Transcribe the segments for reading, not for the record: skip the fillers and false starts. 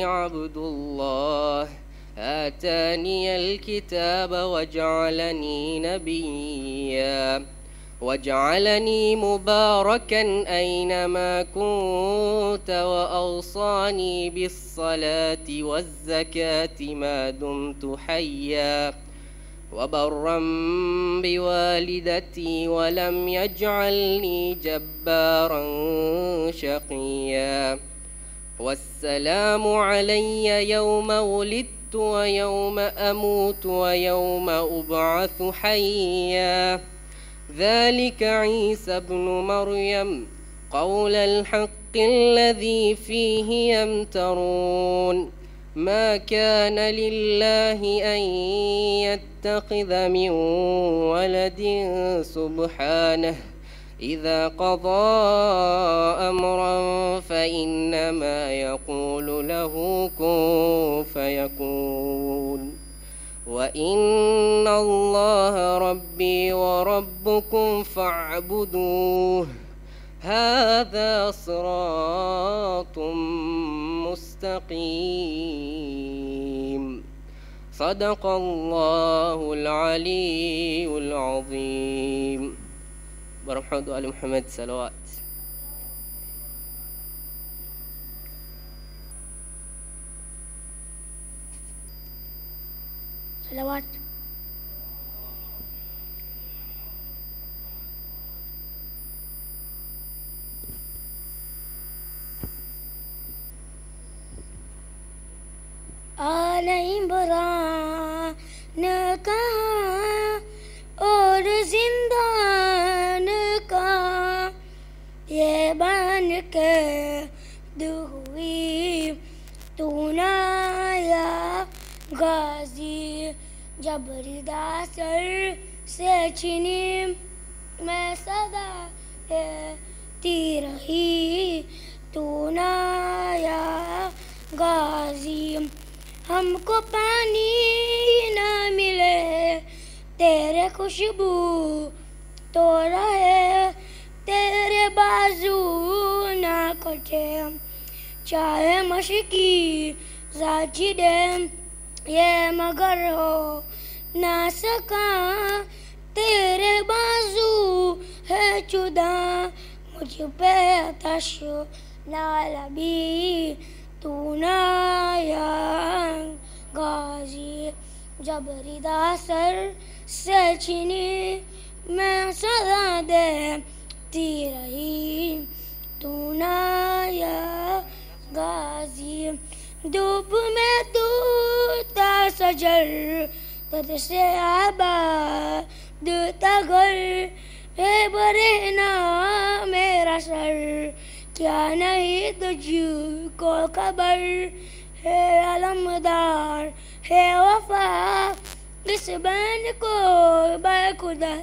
عبدالله آتاني الكتاب وجعلني نبيا وجعلني مباركا أينما كنت وأوصاني بالصلاة والزكاة ما دمت حيا وبرا بوالدتي ولم يجعلني جبارا شقيا والسلام علي يوم ولدت ويوم أموت ويوم أبعث حيا ذلك عيسى ابن مريم قول الحق الذي فيه يمترون ما كان لله أن يتخذ من ولد سبحانه إذا قضى أمرا فإنما يقول له كن فيكون وإن الله ربي وربكم فاعبدوه هذا صراط مستقيم صدق الله العلي العظيم برحمة آل محمد صلوات. صلوات. आल इमरान का और जिंदान का ये बन के दुहुई तू नाया गाजी जब रिदा सर से छिनी मैं सदा ती रही तू नाया गाजी हमको पानी ना मिले तेरे खुशबू तो रहे तेरे बाजू ना कटे चाहे मशकी जाची दे ये मगर हो ना सका तेरे बाजू है जुदा मुझ पे आतश ना लबी तू नाया गाजी जब रिदा सर से छिनी मैं सदा देती रही तू नाया गाजी धूप में तू था सजर तुझसे आबाद था घर है बरे ना मेरा सर क्या नहीं तुझको खबर है अलमदार है वफा इस बन को बखुदा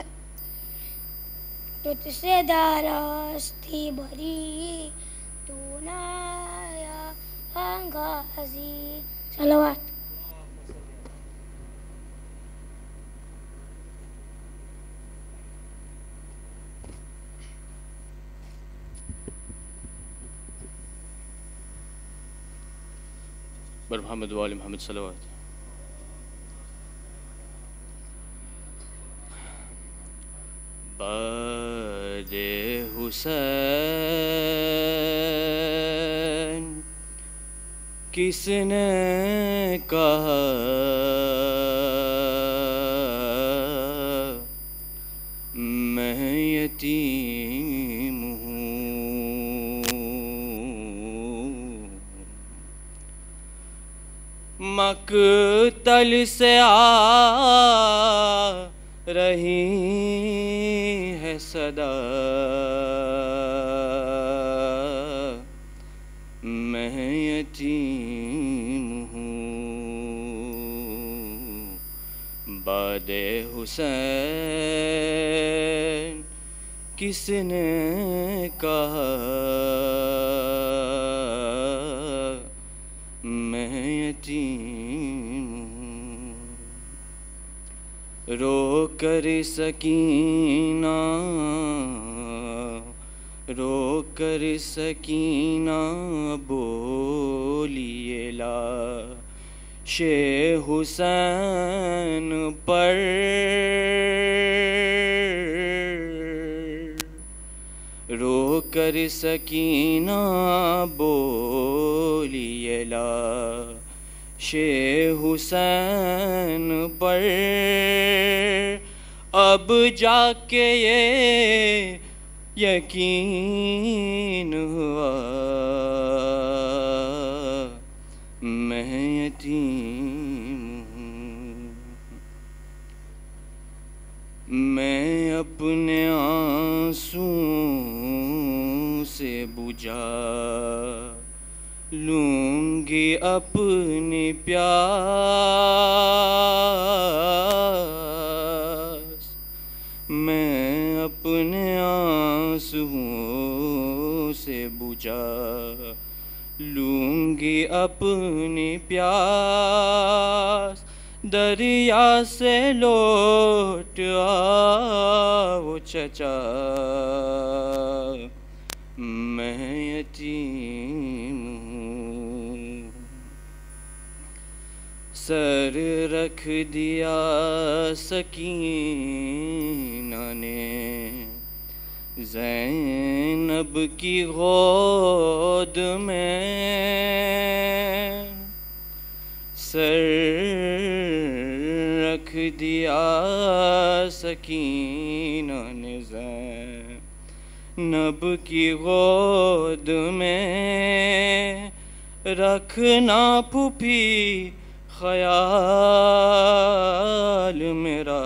तुझसे दारस्ती भरी तू नाया गाजी सलावत. बर मोहम्मद वाले मोहम्मद सलावत. बादे हुसैन किसने कहा मैं यतीम मकतल से आ रही है सदा मैं यतीम हूँ बादे हुसैन किसने कहा मैं यतीम हूँ रो कर सकीना रो कर सकीना बोलिए शे हुसैन पर रो कर सकीना बोलिए शे हुसैन पर अब जाके ये यकीन हुआ मैं यतीम हूँ। मैं अपने आंसुओं से बुझा लूंगी अपनी प्यास। मैं अपने आंसुओं से बुझा लूंगी अपनी प्यास। दरिया से लौट आओ चचा मैं यतीम हूँ। सर रख दिया सकीना ने ज़ैनब की गोद में। सर रख दिया सकीना ने ज़ैनब की गोद में। रखना फूफी ख्याल मेरा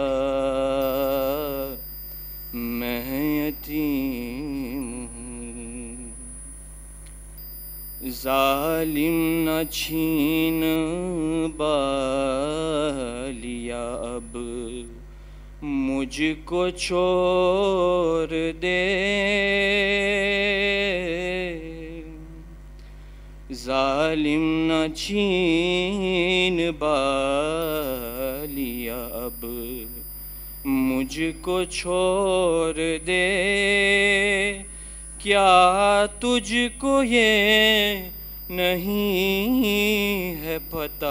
मैं यतीम हूँ। जालिम न छीन बालिया अब मुझको छोड़ दे। जालिम न छीन बालिया अब मुझको छोड़ दे। क्या तुझको ये नहीं है पता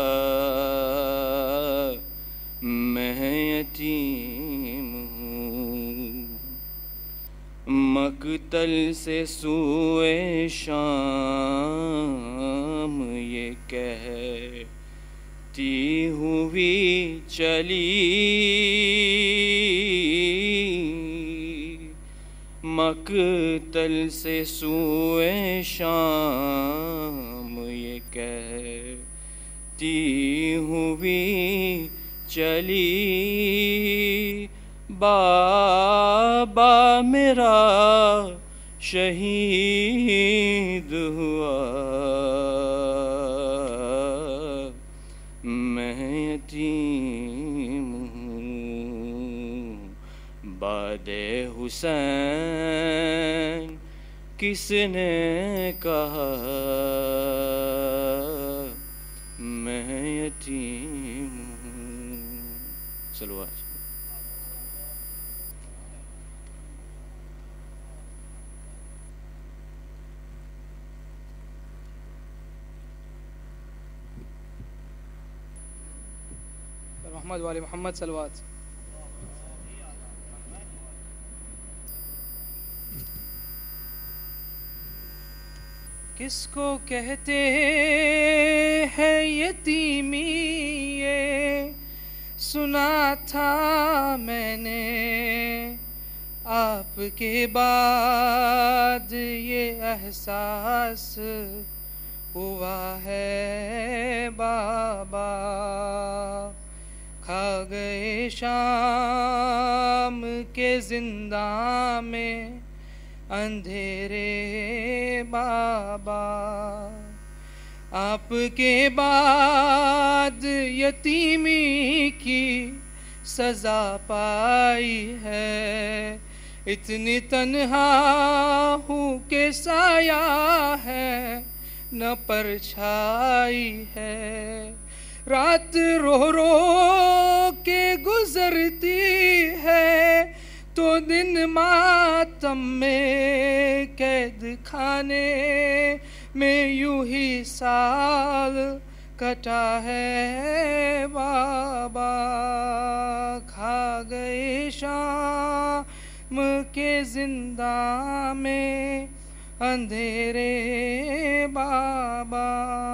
मैं यतीम हूँ। मकतल से सुए शाम ये कहती हुई चली। मकतल से सुए शाम ये कहती हुई चली। बाबा मेरा शहीद हुआ मैं यतीम हूँ। बादे हुसैन किसने कहा मैं यतीम हूँ। चलो आज मोहम्मद वाले मोहम्मद सलवात। किसको कहते हैं यतीमी ये सुना था मैंने। आपके बाद ये एहसास हुआ है बाबा। खा गए शाम के जिंदा में अंधेरे बाबा। आपके बाद यतीमी की सजा पाई है। इतनी तन्हा हूँ के साया है न परछाई है। रात रो रो के गुजरती है तो दिन मातम में कैद खाने में यूं ही साल कटा है बाबा, खा गए शाम के जिंदा में अंधेरे बाबा।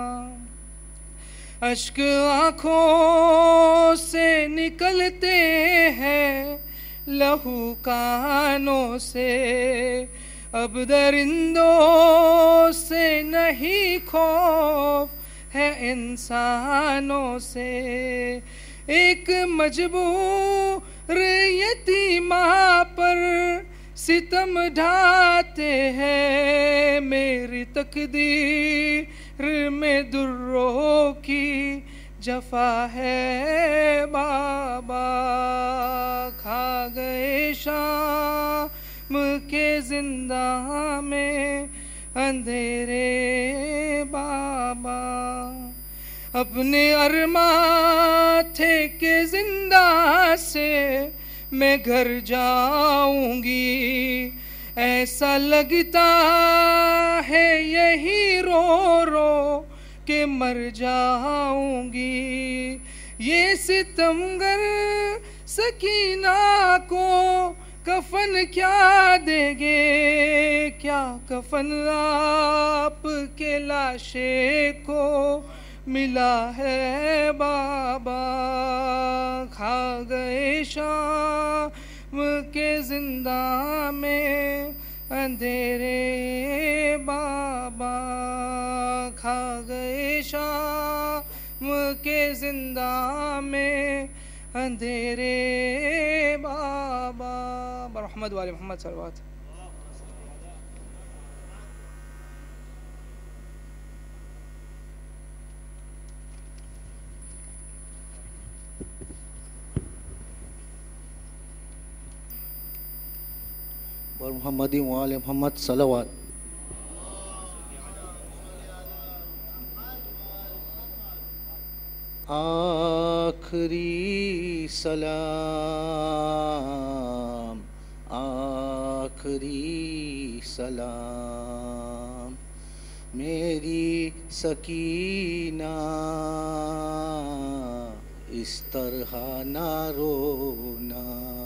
अश्क आँखों से निकलते हैं, लहू कानों से, अब दरिंदों से नहीं खौफ है इंसानों से। एक मजबूर यतीमा पर सितम ढाते हैं, मेरी तकदीर में दुर्रों की जफा है बाबा, खा गए शाम के जिंदा में अंधेरे बाबा। अपने अरमा थे के जिंदा से मैं घर जाऊंगी, ऐसा लगता है यही रो रो के मर जाऊंगी। ये सितमगर सकीना को कफन क्या देंगे, क्या कफन आप के लाशे को मिला है बाबा, खा गए शाम के जिंदा में अंधेरे बाबा, खा गए शाम के जिंदा में अंधेरे बाबा। रहमत वाले मोहम्मद सल्लल्लाहु। और मोहम्मदी वाले मोहम्मद सल्लल्लाहु। आखिरी सलाम, आखिरी सलाम, मेरी सकीना इस तरह ना रोना।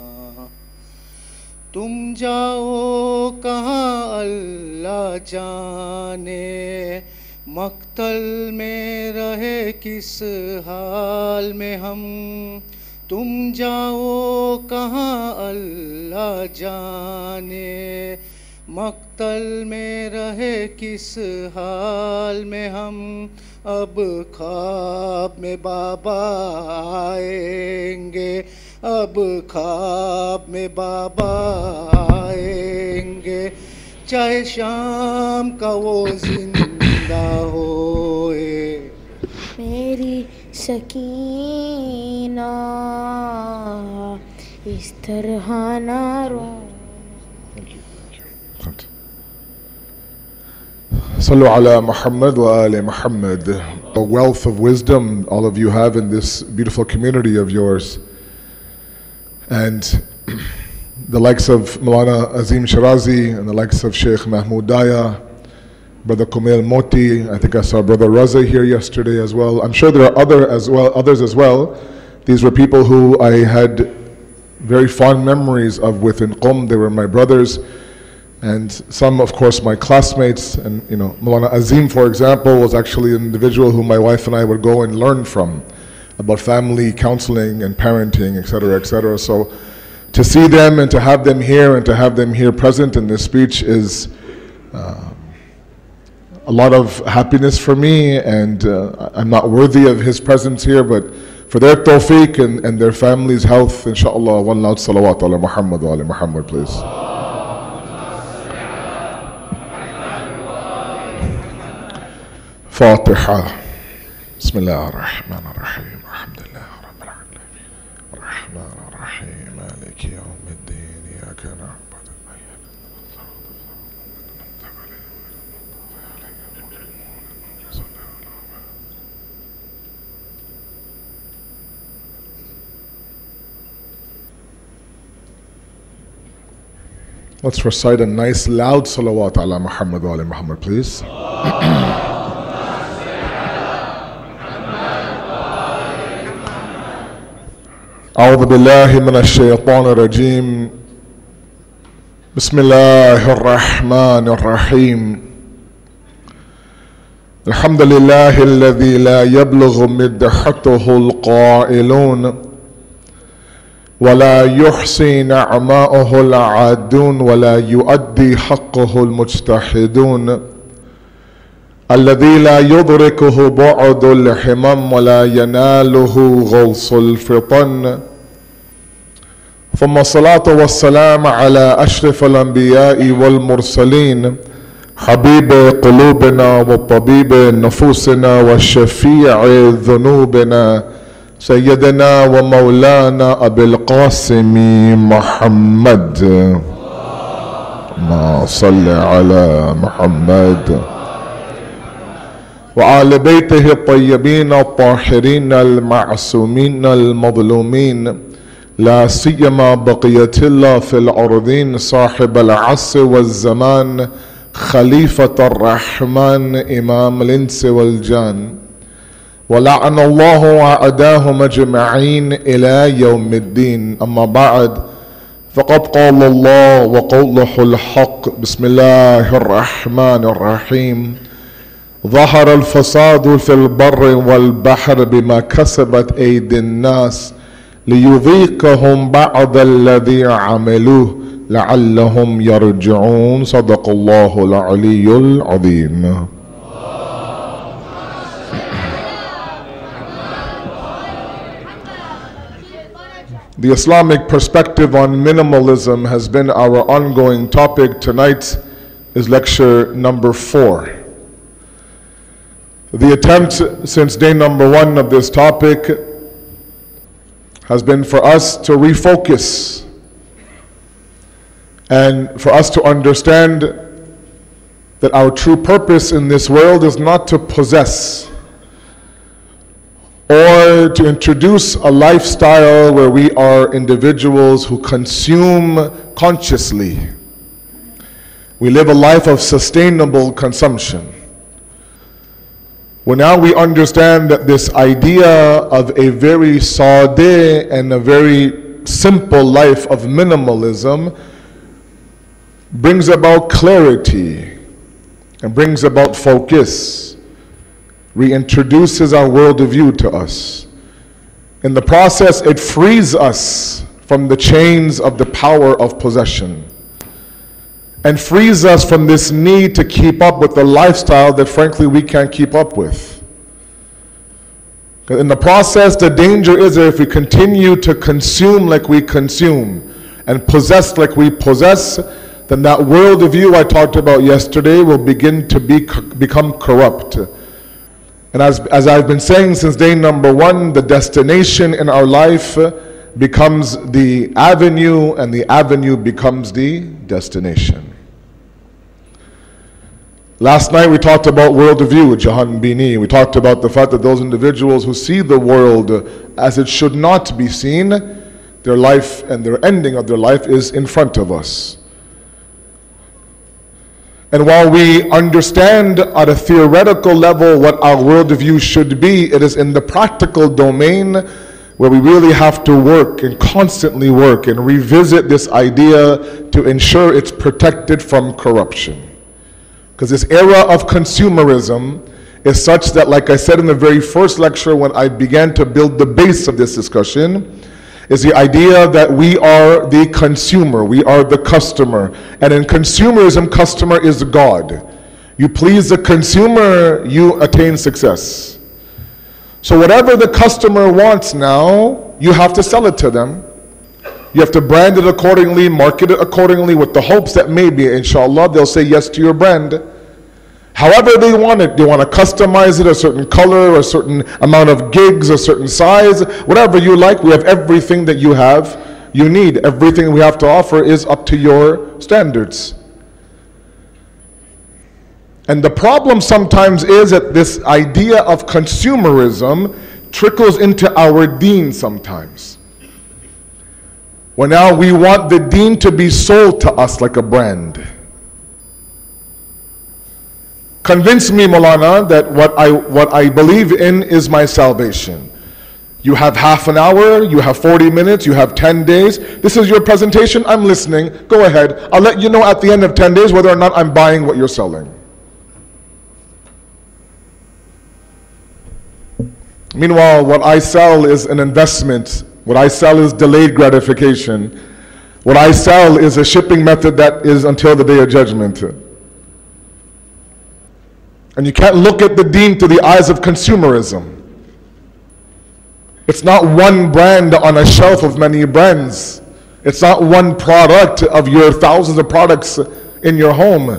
तुम जाओ कहाँ अल्लाह जाने, मक्तल में रहे किस हाल में हम। तुम जाओ कहाँ अल्लाह जाने, मक्तल में रहे किस हाल में हम। अब ख्वाब में बाबा आएंगे, अब ख्वाब में बाबा आएंगे, चाहे शाम का वो जिंदा होए। मेरी सकीना इस तरह ना रो। Sallu ala Muhammad wa ali Muhammad. A wealth of wisdom all of you have in this beautiful community of yours. And the likes of Maulana Azim Shirazi and the likes of Sheikh Mahmoud Daya, Brother Kumail Moti, I think I saw Brother Raza here yesterday as well. I'm sure there are others as well. These were people who I had very fond memories of within Qom. They were my brothers. And some, of course, my classmates. And, Maulana Azim, for example, was actually an individual who my wife and I would go and learn from about family counseling and parenting, etc., etc. So to see them and to have them here and to have them here present in this speech is a lot of happiness for me. And I'm not worthy of his presence here, but for their tawfiq and their family's health, inshallah, one loud salawat ala Muhammad wa ala Muhammad, please. Fatiha. Bismillah ar-Rahman ar-Rahim. Alhamdulillah Rabbil Alamin. Ar-Rahman ar-Rahim. Maliki yawmiddin. Iyaka na'budu wa iyyaka nasta'in. Let's recite a nice loud salawat ala Muhammad wa ala Muhammad, please. أعوذ بالله من الشيطان الرجيم. بسم الله الرحمن الرحيم. الحمد لله الذي لا يبلغ مدحته القائلون ولا يحصي نعماءه العادون ولا يؤدي حقه المجتهدون، الذي لا يدركه بعد الحمم ولا يناله غوص الفطن، ثم الصلاة والسلام على أشرف الأنبياء والمرسلين، حبيب قلوبنا وطبيب نفوسنا وشفيع ذنوبنا، سيدنا ومولانا أبي القاسم محمد. ما صل على محمد وآل بيته الطيبين الطاهرين المعصومين المظلومين، لا سيما بقية الله في الأرضين صاحب العصر والزمان، خليفة الرحمن إمام الإنس والجان، ولعن الله أعداهم أجمعين إلى يوم الدين. أما بعد، فقد قال الله وقوله الحق. بسم الله الرحمن الرحيم. ظهر الفساد في البر والبحر بما كسبت أيدي الناس ليذيقهم بعض الذي عملوه لعلهم يرجعون. صدق الله العلي العظيم. The Islamic perspective on minimalism has been our ongoing topic. Tonight is lecture number 4. The attempt since day number 1 of this topic has been for us to refocus and for us to understand that our true purpose in this world is not to possess or to introduce a lifestyle where we are individuals who consume consciously. We live a life of sustainable consumption. Well, now we understand that this idea of a very sadeh and a very simple life of minimalism brings about clarity and brings about focus, reintroduces our worldview to us. In the process, it frees us from the chains of the power of possession and frees us from this need to keep up with the lifestyle that frankly we can't keep up with. In the process, the danger is that if we continue to consume like we consume and possess like we possess, then that worldview I talked about yesterday will begin to become corrupt. And as I've been saying since day number 1, the destination in our life becomes the avenue, and the avenue becomes the destination. Last night we talked about worldview with Jahan Bini. We talked about the fact that those individuals who see the world as it should not be seen, their life and their ending of their life is in front of us. And while we understand at a theoretical level what our worldview should be, it is in the practical domain where we really have to work and constantly work and revisit this idea to ensure it's protected from corruption. Because this era of consumerism is such that, like I said in the very first lecture when I began to build the base of this discussion, is the idea that we are the consumer, we are the customer. And in consumerism, customer is God. You please the consumer, you attain success. So whatever the customer wants now, you have to sell it to them. You have to brand it accordingly, market it accordingly, with the hopes that maybe, inshallah, they'll say yes to your brand. However they want it. They want to customize it a certain color, a certain amount of gigs, a certain size, whatever you like. We have everything that you need. Everything we have to offer is up to your standards. And the problem sometimes is that this idea of consumerism trickles into our deen sometimes. Well, now we want the deen to be sold to us like a brand. Convince me, Maulana, that what I believe in is my salvation. You have half an hour, you have 40 minutes, you have 10 days. This is your presentation, I'm listening. Go ahead. I'll let you know at the end of 10 days whether or not I'm buying what you're selling. Meanwhile, what I sell is an investment. What I sell is delayed gratification. What I sell is a shipping method that is until the day of judgment. And you can't look at the deen through the eyes of consumerism. It's not one brand on a shelf of many brands. It's not one product of your thousands of products in your home.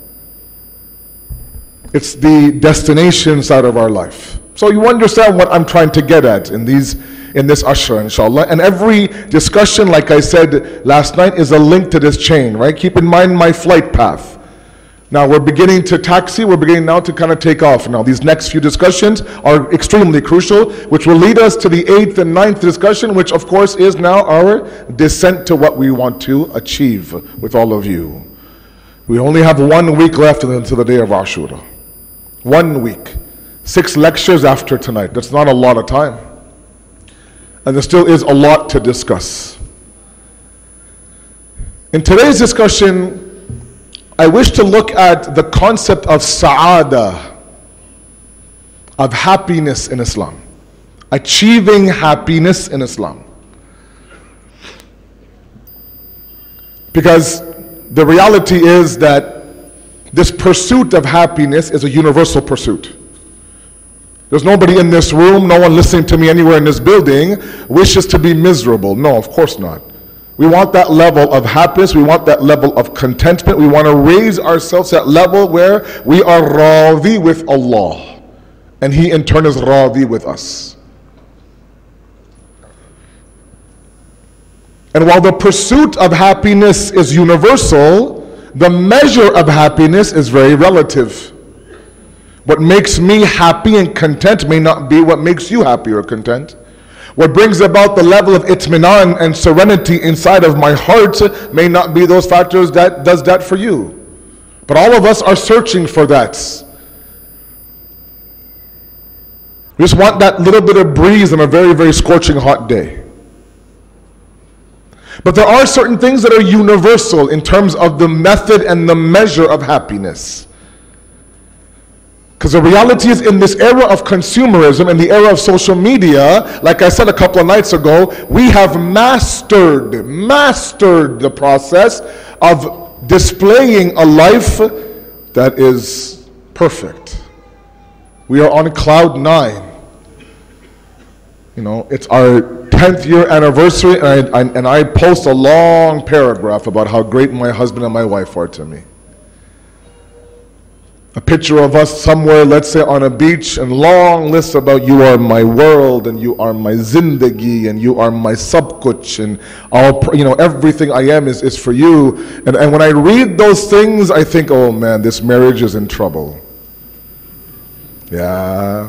It's the destination side of our life. So you understand what I'm trying to get at in this ashra, inshallah. And every discussion, like I said last night, is a link to this chain, right? Keep in mind my flight path. Now we're beginning to taxi, we're beginning now to kind of take off. Now these next few discussions are extremely crucial, which will lead us to the 8th and 9th discussion, which of course is now our descent to what we want to achieve with all of you. We only have 1 week left until the day of Ashura. 1 week. 6 lectures after tonight. That's not a lot of time. And there still is a lot to discuss. In today's discussion, I wish to look at the concept of sa'ada, of happiness in Islam. Achieving happiness in Islam. Because the reality is that this pursuit of happiness is a universal pursuit. There's nobody in this room, no one listening to me anywhere in this building wishes to be miserable. No, of course not. We want that level of happiness, we want that level of contentment, we want to raise ourselves to that level where we are radhi with Allah. And He in turn is radhi with us. And while the pursuit of happiness is universal, the measure of happiness is very relative. What makes me happy and content may not be what makes you happy or content. What brings about the level of itminan and serenity inside of my heart may not be those factors that does that for you. But all of us are searching for that. We just want that little bit of breeze on a very, very scorching hot day. But there are certain things that are universal in terms of the method and the measure of happiness. Because the reality is, in this era of consumerism, in the era of social media, like I said a couple of nights ago, we have mastered the process of displaying a life that is perfect. We are on cloud 9. You know, it's our 10th year anniversary, and I post a long paragraph about how great my husband and my wife are to me. A picture of us somewhere, let's say on a beach, and long lists about you are my world, and you are my zindagi, and you are my sabkuch, and all, you know, everything I am is for you. And when I read those things, I think, oh man, this marriage is in trouble. Yeah.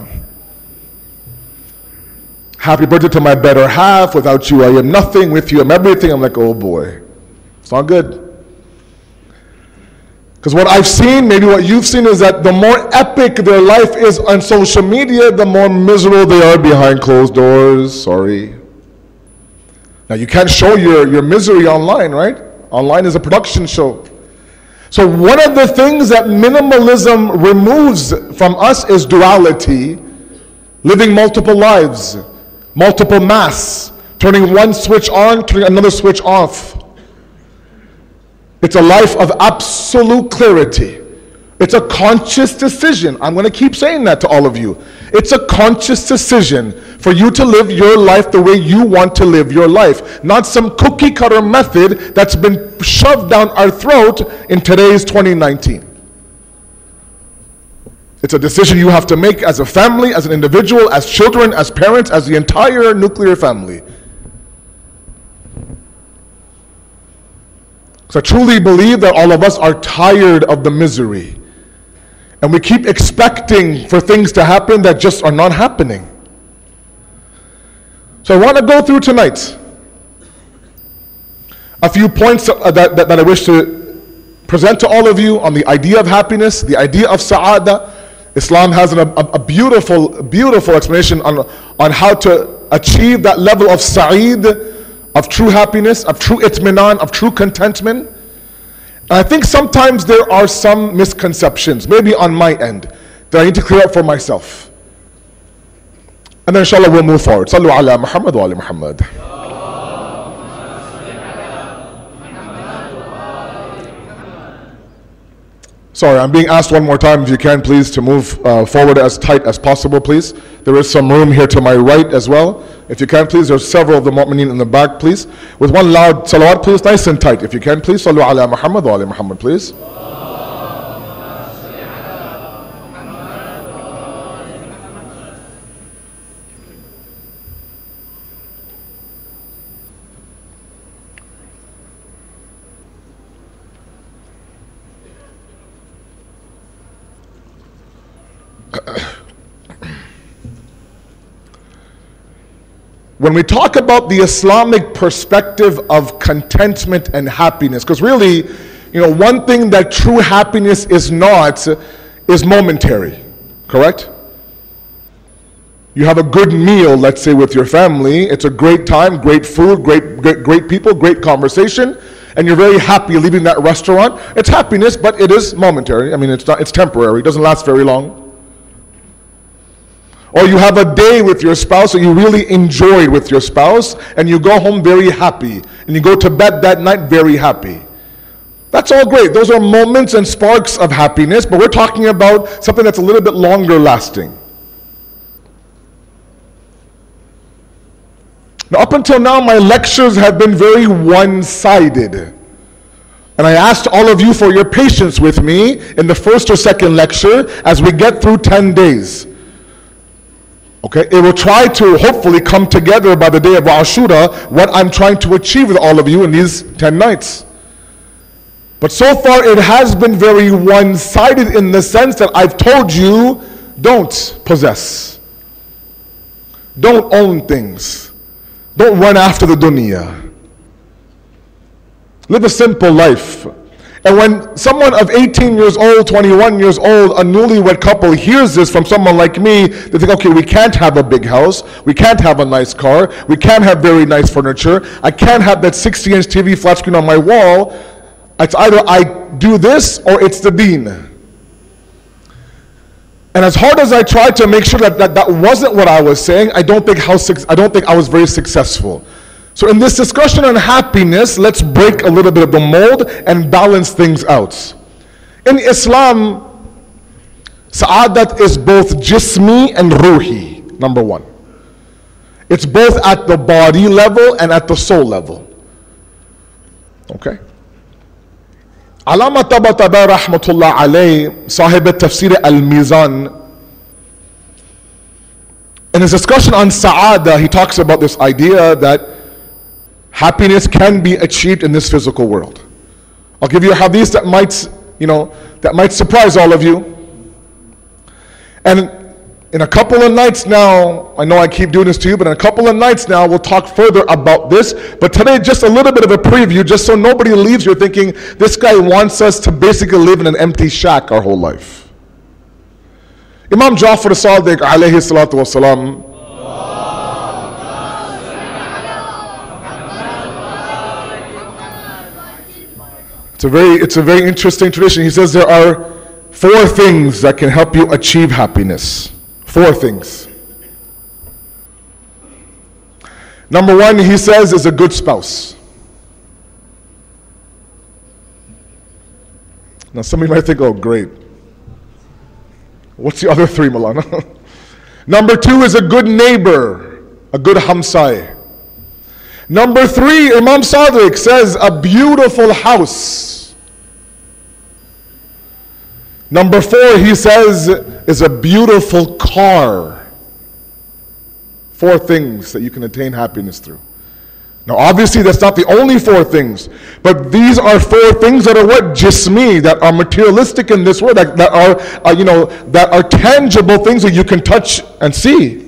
Happy birthday to my better half. Without you, I am nothing. With you, I'm everything. I'm like, oh boy, it's not good. Because what I've seen, maybe what you've seen, is that the more epic their life is on social media, the more miserable they are behind closed doors. Sorry. Now you can't show your misery online, right? Online is a production show. So one of the things that minimalism removes from us is duality, living multiple lives, multiple masks, turning one switch on, turning another switch off. It's a life of absolute clarity. It's a conscious decision. I'm going to keep saying that to all of you. It's a conscious decision for you to live your life the way you want to live your life. Not some cookie cutter method that's been shoved down our throat in today's 2019. It's a decision you have to make as a family, as an individual, as children, as parents, as the entire nuclear family. So I truly believe that all of us are tired of the misery. And we keep expecting for things to happen that just are not happening. So I want to go through tonight a few points that I wish to present to all of you on the idea of happiness, the idea of sa'ada. Islam has a beautiful, beautiful explanation on how to achieve that level of sa'id, of true happiness, of true itminan, of true contentment. And I think sometimes there are some misconceptions, maybe on my end, that I need to clear up for myself. And then inshallah we'll move forward. Sallu ala Muhammad wa ali Muhammad. Sorry, I'm being asked one more time, if you can please, to move forward as tight as possible, please. There is some room here to my right as well. If you can please, there's several of the mu'mineen in the back, please. With one loud salawat, please, nice and tight. If you can please, sallu ala Muhammad wa ali Muhammad, please. When we talk about the Islamic perspective of contentment and happiness, because really, one thing that true happiness is not is momentary, correct? You have a good meal, let's say, with your family. It's a great time, great food, great people, great conversation, and you're very happy leaving that restaurant. It's happiness, but it is momentary. I mean, it's temporary. It doesn't last very long. Or you have a day with your spouse that you really enjoyed with your spouse, and you go home very happy, and you go to bed that night very happy. That's all great. Those are moments and sparks of happiness, but we're talking about something that's a little bit longer lasting. Now, up until now, my lectures have been very one-sided. And I asked all of you for your patience with me in the first or second lecture as we get through 10 days. Okay, it will try to hopefully come together by the day of Ashura, what I'm trying to achieve with all of you in these 10 nights. But so far it has been very one-sided in the sense that I've told you, don't possess. Don't own things. Don't run after the dunya. Live a simple life. And when someone of 18 years old, 21 years old, a newlywed couple hears this from someone like me, they think, okay, we can't have a big house, we can't have a nice car, we can't have very nice furniture, I can't have that 60-inch TV flat screen on my wall. It's either I do this or it's the deen. And as hard as I tried to make sure that wasn't what I was saying, I don't think I was very successful. So in this discussion on happiness, let's break a little bit of the mold and balance things out. In Islam, sa'adat is both jismi and ruhi, number one. It's both at the body level and at the soul level. Okay? Allama Tabatabai rahmatullah alayh, sahib al-tafsir al-mizan, in his discussion on sa'ada, he talks about this idea that happiness can be achieved in this physical world. I'll give you a hadith that might surprise all of you. And in a couple of nights now, I know I keep doing this to you, but in a couple of nights now, we'll talk further about this. But today, just a little bit of a preview, just so nobody leaves here thinking this guy wants us to basically live in an empty shack our whole life. Imam Ja'far as-Sadiq, alayhi salatu wasalam, it's a very interesting tradition. He says there are 4 things that can help you achieve happiness. 4 things. Number 1, he says, is a good spouse. Now somebody might think, oh great. What's the other 3, Malana? Number 2 is a good neighbor, a good hamsai. Number 3, Imam Sadiq says, a beautiful house. Number 4, he says, is a beautiful car. 4 things that you can attain happiness through. Now obviously that's not the only 4 things, but these are 4 things that are what? Jismi, that are materialistic in this world, that are tangible things that you can touch and see.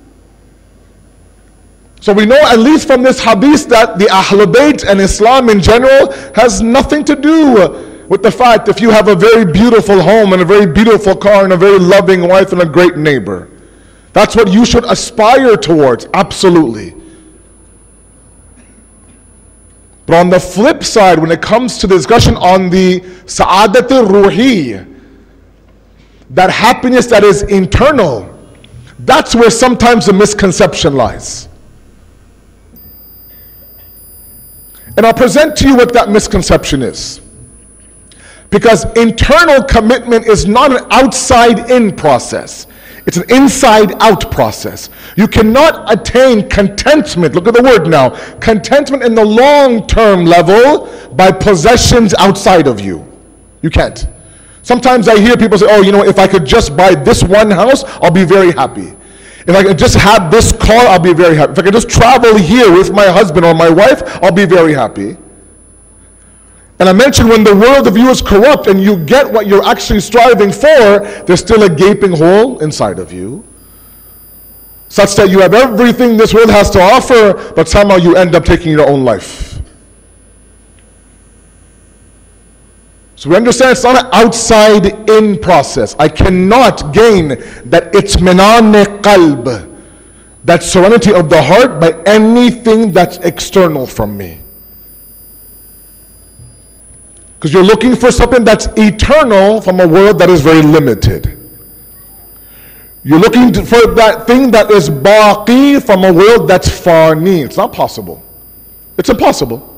So we know at least from this hadith that the Ahlul Bayt and Islam in general has nothing to do with the fact if you have a very beautiful home and a very beautiful car and a very loving wife and a great neighbor. That's what you should aspire towards, absolutely. But on the flip side, when it comes to the discussion on the sa'adat al-ruhi, that happiness that is internal, that's where sometimes the misconception lies. And I'll present to you what that misconception is. Because internal commitment is not an outside-in process. It's an inside-out process. You cannot attain contentment, look at the word now, contentment in the long-term level by possessions outside of you. You can't. Sometimes I hear people say, oh, you know, if I could just buy this one house, I'll be very happy. If I could just have this car, I'll be very happy. If I could just travel here with my husband or my wife, I'll be very happy. And I mentioned when the world of you is corrupt and you get what you're actually striving for, there's still a gaping hole inside of you, such that you have everything this world has to offer, but somehow you end up taking your own life. So we understand it's not an outside-in process. I cannot gain that itminan qalb, that serenity of the heart, by anything that's external from me. Because you're looking for something that's eternal from a world that is very limited. You're looking for that thing that is baqi from a world that's fani. It's not possible. It's impossible.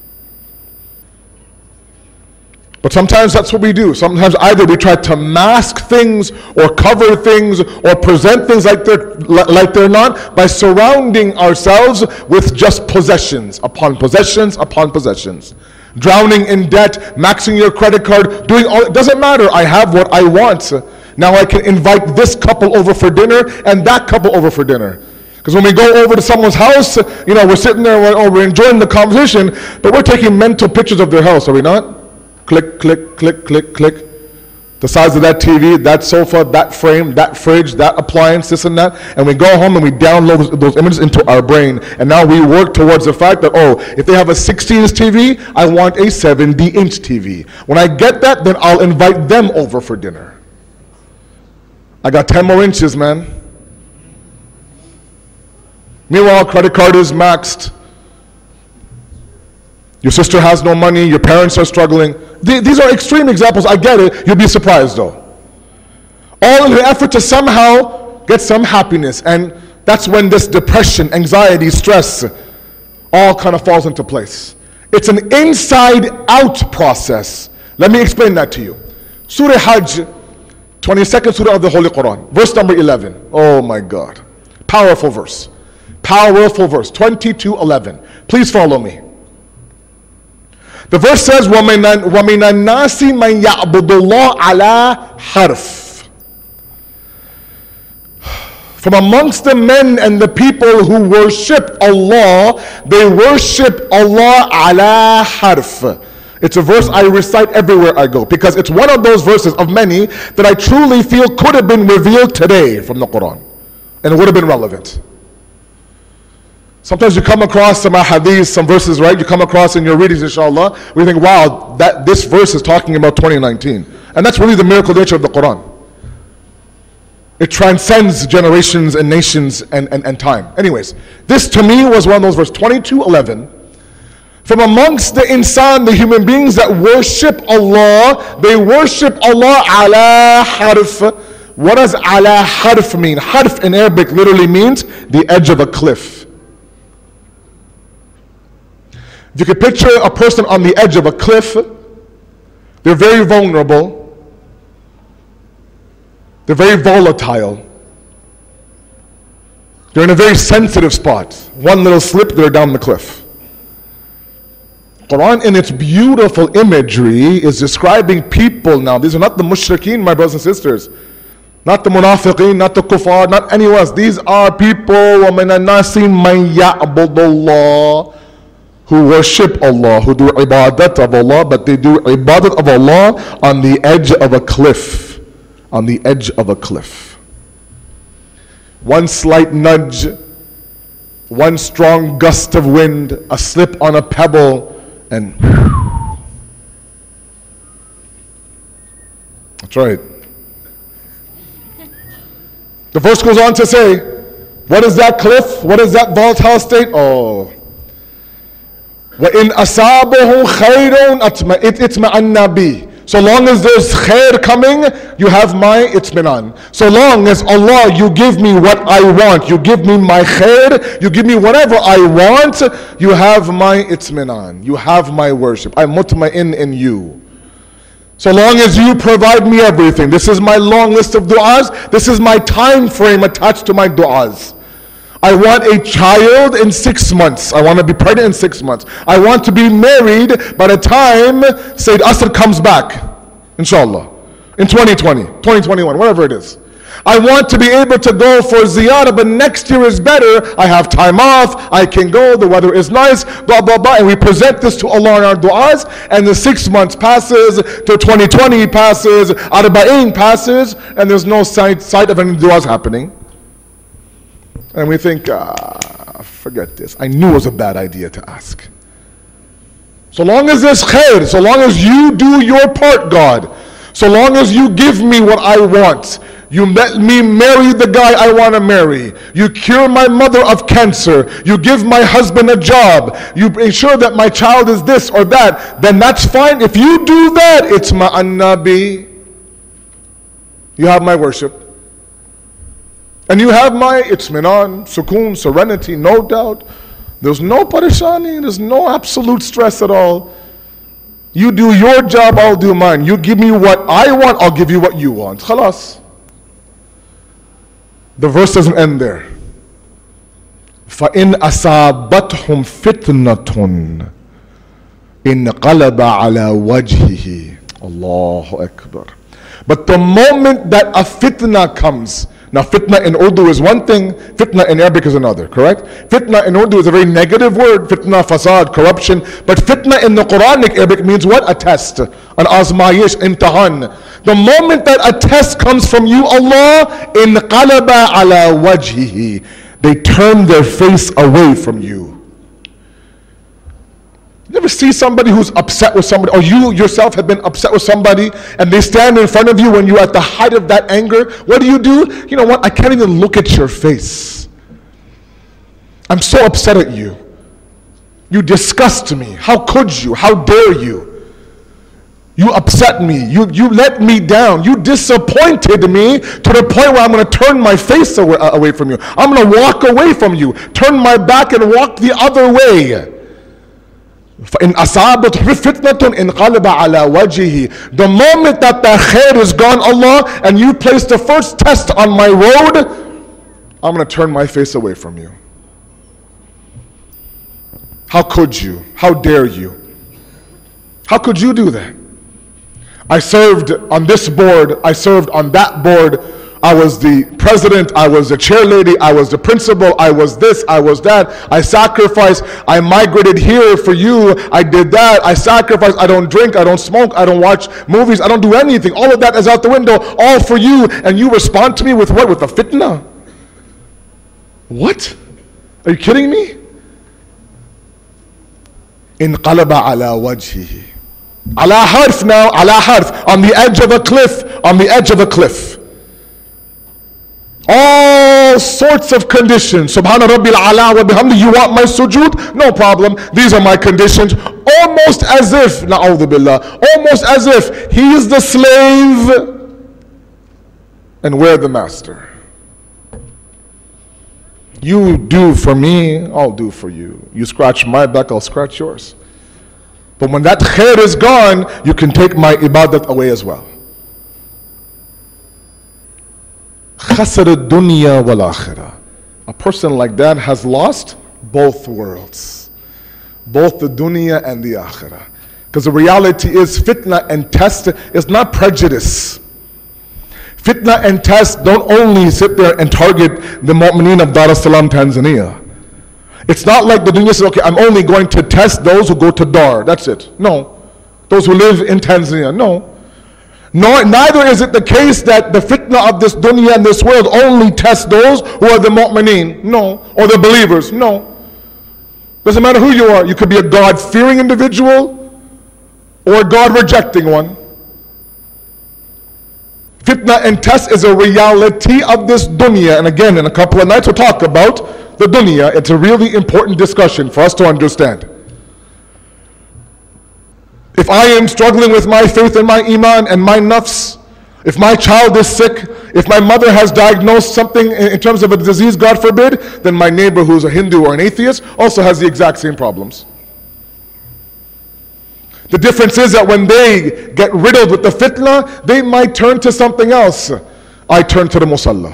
But sometimes that's what we do. Sometimes either we try to mask things or cover things or present things like they're not by surrounding ourselves with just possessions upon possessions upon possessions. Drowning in debt, maxing your credit card, doing all, it doesn't matter. I have what I want. Now I can invite this couple over for dinner and that couple over for dinner. Because when we go over to someone's house, you know, we're sitting there, we're enjoying the conversation, but we're taking mental pictures of their house, are we not? Click, click, click, click, click. The size of that TV, that sofa, that frame, that fridge, that appliance, this and that. And we go home and we download those images into our brain. And now we work towards the fact that, oh, if they have a 60-inch TV, I want a 70-inch TV. When I get that, then I'll invite them over for dinner. I got 10 more inches, man. Meanwhile, credit card is maxed. Your sister has no money, your parents are struggling. These are extreme examples, I get it, you'll be surprised though. All in an effort to somehow get some happiness, and that's when this depression, anxiety, stress, all kind of falls into place. It's an inside-out process. Let me explain that to you. Surah Hajj, 22nd Surah of the Holy Quran, verse number 11. Oh my God. Powerful verse. Powerful verse, 22:11. Please follow me. The verse says, وَمِنَ النَّاسِ مَنْ يَعْبُدُ اللَّهَ عَلَى حَرْفٍ. From amongst the men and the people who worship Allah, they worship Allah ala harf. It's a verse I recite everywhere I go, because it's one of those verses of many that I truly feel could have been revealed today from the Quran, and it would have been relevant. Sometimes you come across some ahadith, some verses, right? You come across in your readings, inshallah, where you think, wow, this verse is talking about 2019. And that's really the miracle nature of the Quran. It transcends generations and nations and time. Anyways, this to me was one of those verses, 22:11. From amongst the insan, the human beings that worship Allah, they worship Allah ala harf. What does ala harf mean? Harf in Arabic literally means the edge of a cliff. If you could picture a person on the edge of a cliff, they're very vulnerable, they're very volatile, they're in a very sensitive spot. One little slip, they're down the cliff. Quran in its beautiful imagery is describing people now. These are not the mushrikeen, my brothers and sisters. Not the munafiqeen, not the kuffar, not anyone else. These are people, وَمِنَ النَّاسِ مَنْ يَعْبُدُ اللَّهِ, who worship Allah, who do ibadat of Allah, but they do ibadat of Allah on the edge of a cliff. On the edge of a cliff. One slight nudge, one strong gust of wind, a slip on a pebble, and That's right. The verse goes on to say, what is that cliff? What is that volatile state? Oh. وَإِنْ أَصَابَهُ خَيْرٌ اطْمَأَنَّ بِهِ. So long as there's khair coming, you have my itminan. So long as Allah, you give me what I want, you give me my khair, you give me whatever I want, you have my itminan. You have my worship. I'm mutma'in in you. So long as you provide me everything. This is my long list of du'as. This is my time frame attached to my du'as. I want a child in 6 months. I want to be pregnant in 6 months. I want to be married by the time Sayyid Asr comes back, inshallah, in 2020, 2021, whatever it is. I want to be able to go for ziyarah, but next year is better. I have time off. I can go. The weather is nice, blah, blah, blah. And we present this to Allah in our du'as, and the 6 months passes, to 2020 passes, Arba'in passes, and there's no sight of any du'as happening. And we think, forget this. I knew it was a bad idea to ask. So long as there's khair, so long as you do your part, God, so long as you give me what I want, you let me marry the guy I want to marry, you cure my mother of cancer, you give my husband a job, you ensure that my child is this or that, then that's fine. If you do that, it's ma'annabi. You have my worship. And you have my itminan, sukoon, serenity, no doubt. There's no parishani, there's no absolute stress at all. You do your job, I'll do mine. You give me what I want, I'll give you what you want. Khalas. The verse doesn't end there. فَإِنْ أَصَابَتْهُمْ فِتْنَةٌ إِنْقَلَبَ عَلَى وَجْهِهِ. Allahu Akbar. But the moment that a fitna comes, now fitna in Urdu is one thing, fitna in Arabic is another, correct? Fitna in Urdu is a very negative word, fitna, fasad, corruption. But fitna in the Quranic Arabic means what? A test, an azmayish, imtihan. The moment that a test comes from you, Allah, inqalaba ala wajhihi, they turn their face away from you. You ever see somebody who's upset with somebody, or you yourself have been upset with somebody, and they stand in front of you when you're at the height of that anger? What do? You know what? I can't even look at your face. I'm so upset at you. You disgust me. How could you? How dare you? You upset me. You let me down. You disappointed me to the point where I'm going to turn my face away from you. I'm going to walk away from you, turn my back and walk the other way. فَإِنْ أَصَابَتْهُ فِتْنَةٌ إِنْقَلَبَ عَلَى وَجْهِهِ. The moment that the khair is gone, Allah, and you place the first test on my road, I'm going to turn my face away from you. How could you? How dare you? How could you do that? I served on this board, I served on that board. I was the president, I was the chair lady, I was the principal, I was this, I was that. I sacrificed, I migrated here for you, I did that, I sacrificed, I don't drink, I don't smoke, I don't watch movies, I don't do anything. All of that is out the window, all for you. And you respond to me with what? With a fitna? What? Are you kidding me? Inqalaba ala wajhihi. Ala harf now, ala harf, on the edge of a cliff, on the edge of a cliff. All sorts of conditions. Subhana Rabbil Ala wa bihamdi. You want my sujood? No problem. These are my conditions. Almost as if, na'udhu billah, almost as if he is the slave and we're the master. You do for me, I'll do for you. You scratch my back, I'll scratch yours. But when that khair is gone, you can take my ibadat away as well. Khasar dunya wal akhirah. A person like that has lost both worlds, both the dunya and the akhirah. Because the reality is, fitna and test is not prejudice. Fitna and test don't only sit there and target the mu'mineen of Dar es Salaam, Tanzania. It's not like the dunya says, okay, I'm only going to test those who go to Dar. That's it. No. Those who live in Tanzania. No. No, neither is it the case that the fitna of this dunya and this world only tests those who are the mu'mineen. No. Or the believers. No. Doesn't matter who you are. You could be a God-fearing individual or a God-rejecting one. Fitna and test is a reality of this dunya. And again, in a couple of nights we'll talk about the dunya. It's a really important discussion for us to understand. If I am struggling with my faith and my iman and my nafs, if my child is sick, if my mother has diagnosed something in terms of a disease, God forbid, then my neighbor who's a Hindu or an atheist also has the exact same problems. The difference is that when they get riddled with the fitna, they might turn to something else. I turn to the musalla.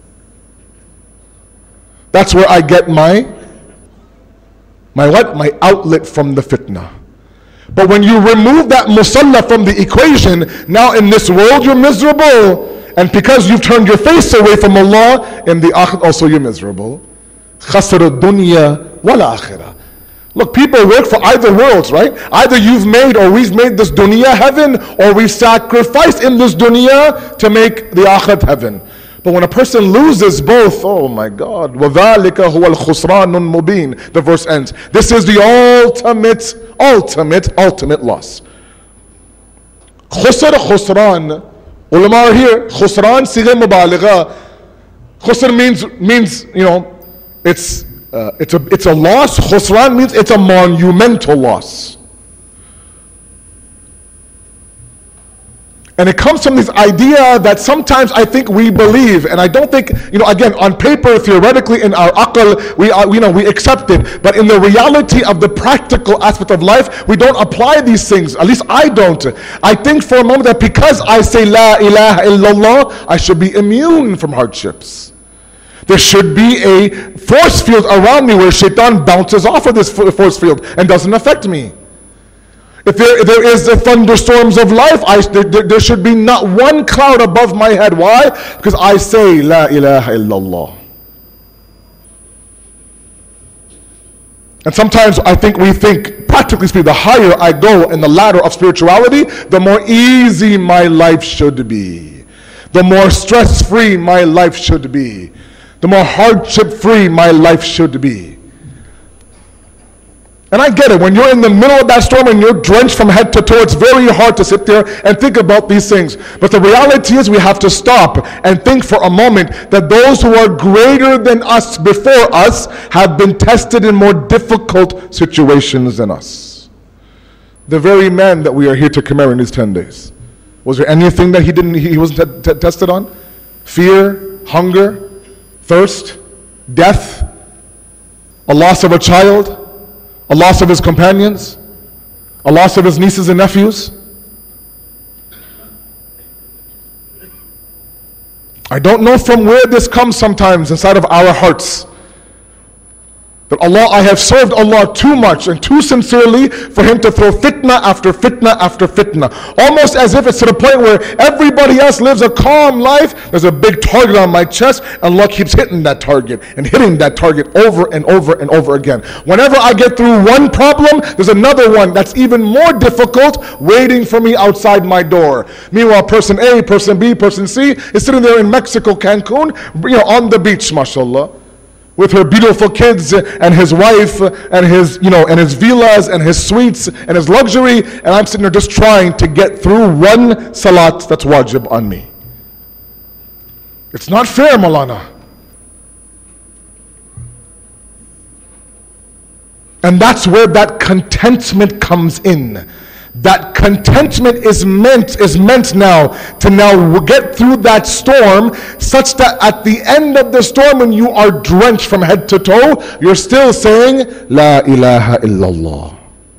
That's where I get my what? My outlet from the fitna. But when you remove that musalla from the equation, now in this world you're miserable. And because you've turned your face away from Allah, in the akhirah also you're miserable. خَسَرَ الدُّنْيَا وَالْآخِرَةِ. Look, people work for either worlds, right? Either you've made or we've made this dunya heaven, or we've sacrificed in this dunya to make the akhirat heaven. But when a person loses both, oh my God, وَذَلِكَ هُوَ الْخُسْرَانُ الْمُبِينُ. The verse ends. This is the ultimate loss. Khusran. Ulama are here. Khusran sigha mubaligha. Khusr means it's a loss. Khusran means it's a monumental loss. And it comes from this idea that sometimes I think we believe, and I don't think, again, on paper, theoretically, in our aql, we accept it. But in the reality of the practical aspect of life, we don't apply these things. At least I don't. I think for a moment that because I say La ilaha illallah, I should be immune from hardships. There should be a force field around me where shaitan bounces off of this force field and doesn't affect me. If there is the thunderstorms of life, there should be not one cloud above my head. Why? Because I say La ilaha illallah. And sometimes we think, practically speaking, the higher I go in the ladder of spirituality, the more easy my life should be. The more stress-free my life should be. The more hardship-free my life should be. And I get it, when you're in the middle of that storm and you're drenched from head to toe, it's very hard to sit there and think about these things. But the reality is we have to stop and think for a moment that those who are greater than us before us have been tested in more difficult situations than us. The very man that we are here to commemorate in these 10 days. Was there anything that he wasn't tested on? Fear, hunger, thirst, death, a loss of a child, a loss of his companions, a loss of his nieces and nephews. I don't know from where this comes sometimes inside of our hearts. That I have served Allah too much and too sincerely for Him to throw fitna after fitna after fitna. Almost as if it's to the point where everybody else lives a calm life. There's a big target on my chest and Allah keeps hitting that target and hitting that target over and over and over again. Whenever I get through one problem, there's another one that's even more difficult waiting for me outside my door. Meanwhile, person A, person B, person C is sitting there in Mexico, Cancun, on the beach, mashallah, with her beautiful kids and his wife and his villas and his suites and his luxury, and I'm sitting there just trying to get through one salat that's wajib on me. It's not fair, Malana. And that's where that contentment comes in. That contentment is meant now to get through that storm, such that at the end of the storm, when you are drenched from head to toe, you're still saying La ilaha illallah.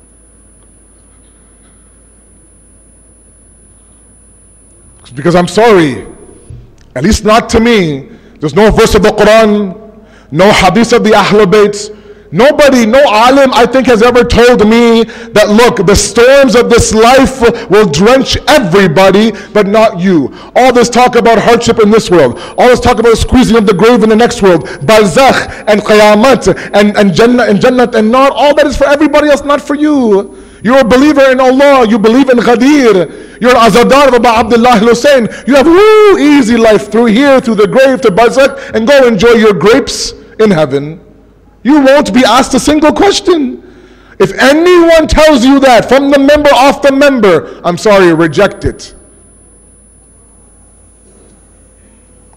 Because I'm sorry, at least not to me, there's no verse of the Quran, no hadith of the Ahlul Bayt. Nobody, no alim, I think, has ever told me that, look, the storms of this life will drench everybody, but not you. All this talk about hardship in this world, all this talk about squeezing of the grave in the next world, barzakh and qayamat and jannat and nar, all that is for everybody else, not for you. You're a believer in Allah, you believe in Ghadir, you're an azadar of Abu Abdullah al-Hussein. You have easy life through here, through the grave to barzakh, and go enjoy your grapes in heaven. You won't be asked a single question. If anyone tells you that, from the member, off the member, I'm sorry, reject it.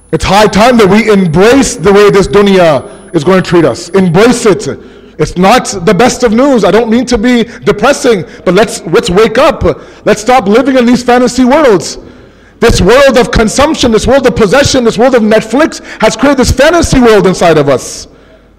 It's high time that we embrace the way this dunya is going to treat us. Embrace it. It's not the best of news. I don't mean to be depressing, but let's wake up. Let's stop living in these fantasy worlds. This world of consumption, this world of possession, this world of Netflix has created this fantasy world inside of us.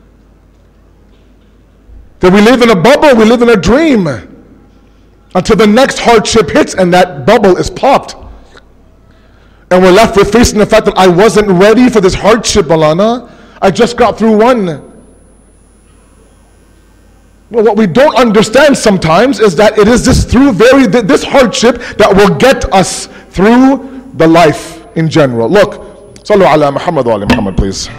That we live in a bubble, we live in a dream until the next hardship hits and that bubble is popped. And we're left with facing the fact that I wasn't ready for this hardship, Alana. I just got through one. Well, what we don't understand sometimes is that it is this hardship that will get us through the life in general. Look, Sallu ala Muhammad wa ala Muhammad, please.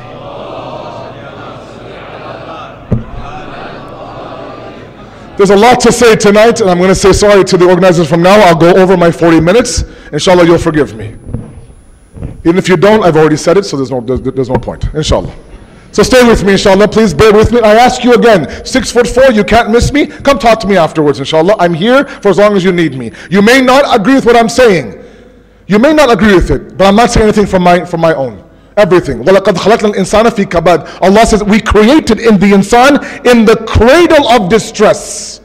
There's a lot to say tonight, and I'm going to say sorry to the organizers from now. I'll go over my 40 minutes. Inshallah, you'll forgive me. Even if you don't, I've already said it, so there's no point. Inshallah. So stay with me, inshallah. Please bear with me. I ask you again, 6'4", you can't miss me. Come talk to me afterwards, inshallah. I'm here for as long as you need me. You may not agree with what I'm saying. You may not agree with it, but I'm not saying anything from my own. Everything. وَلَقَدْ خَلَقْنَا الْإِنسَانَ فِي كَبَدٍ. Allah says we created in the insan in the cradle of distress.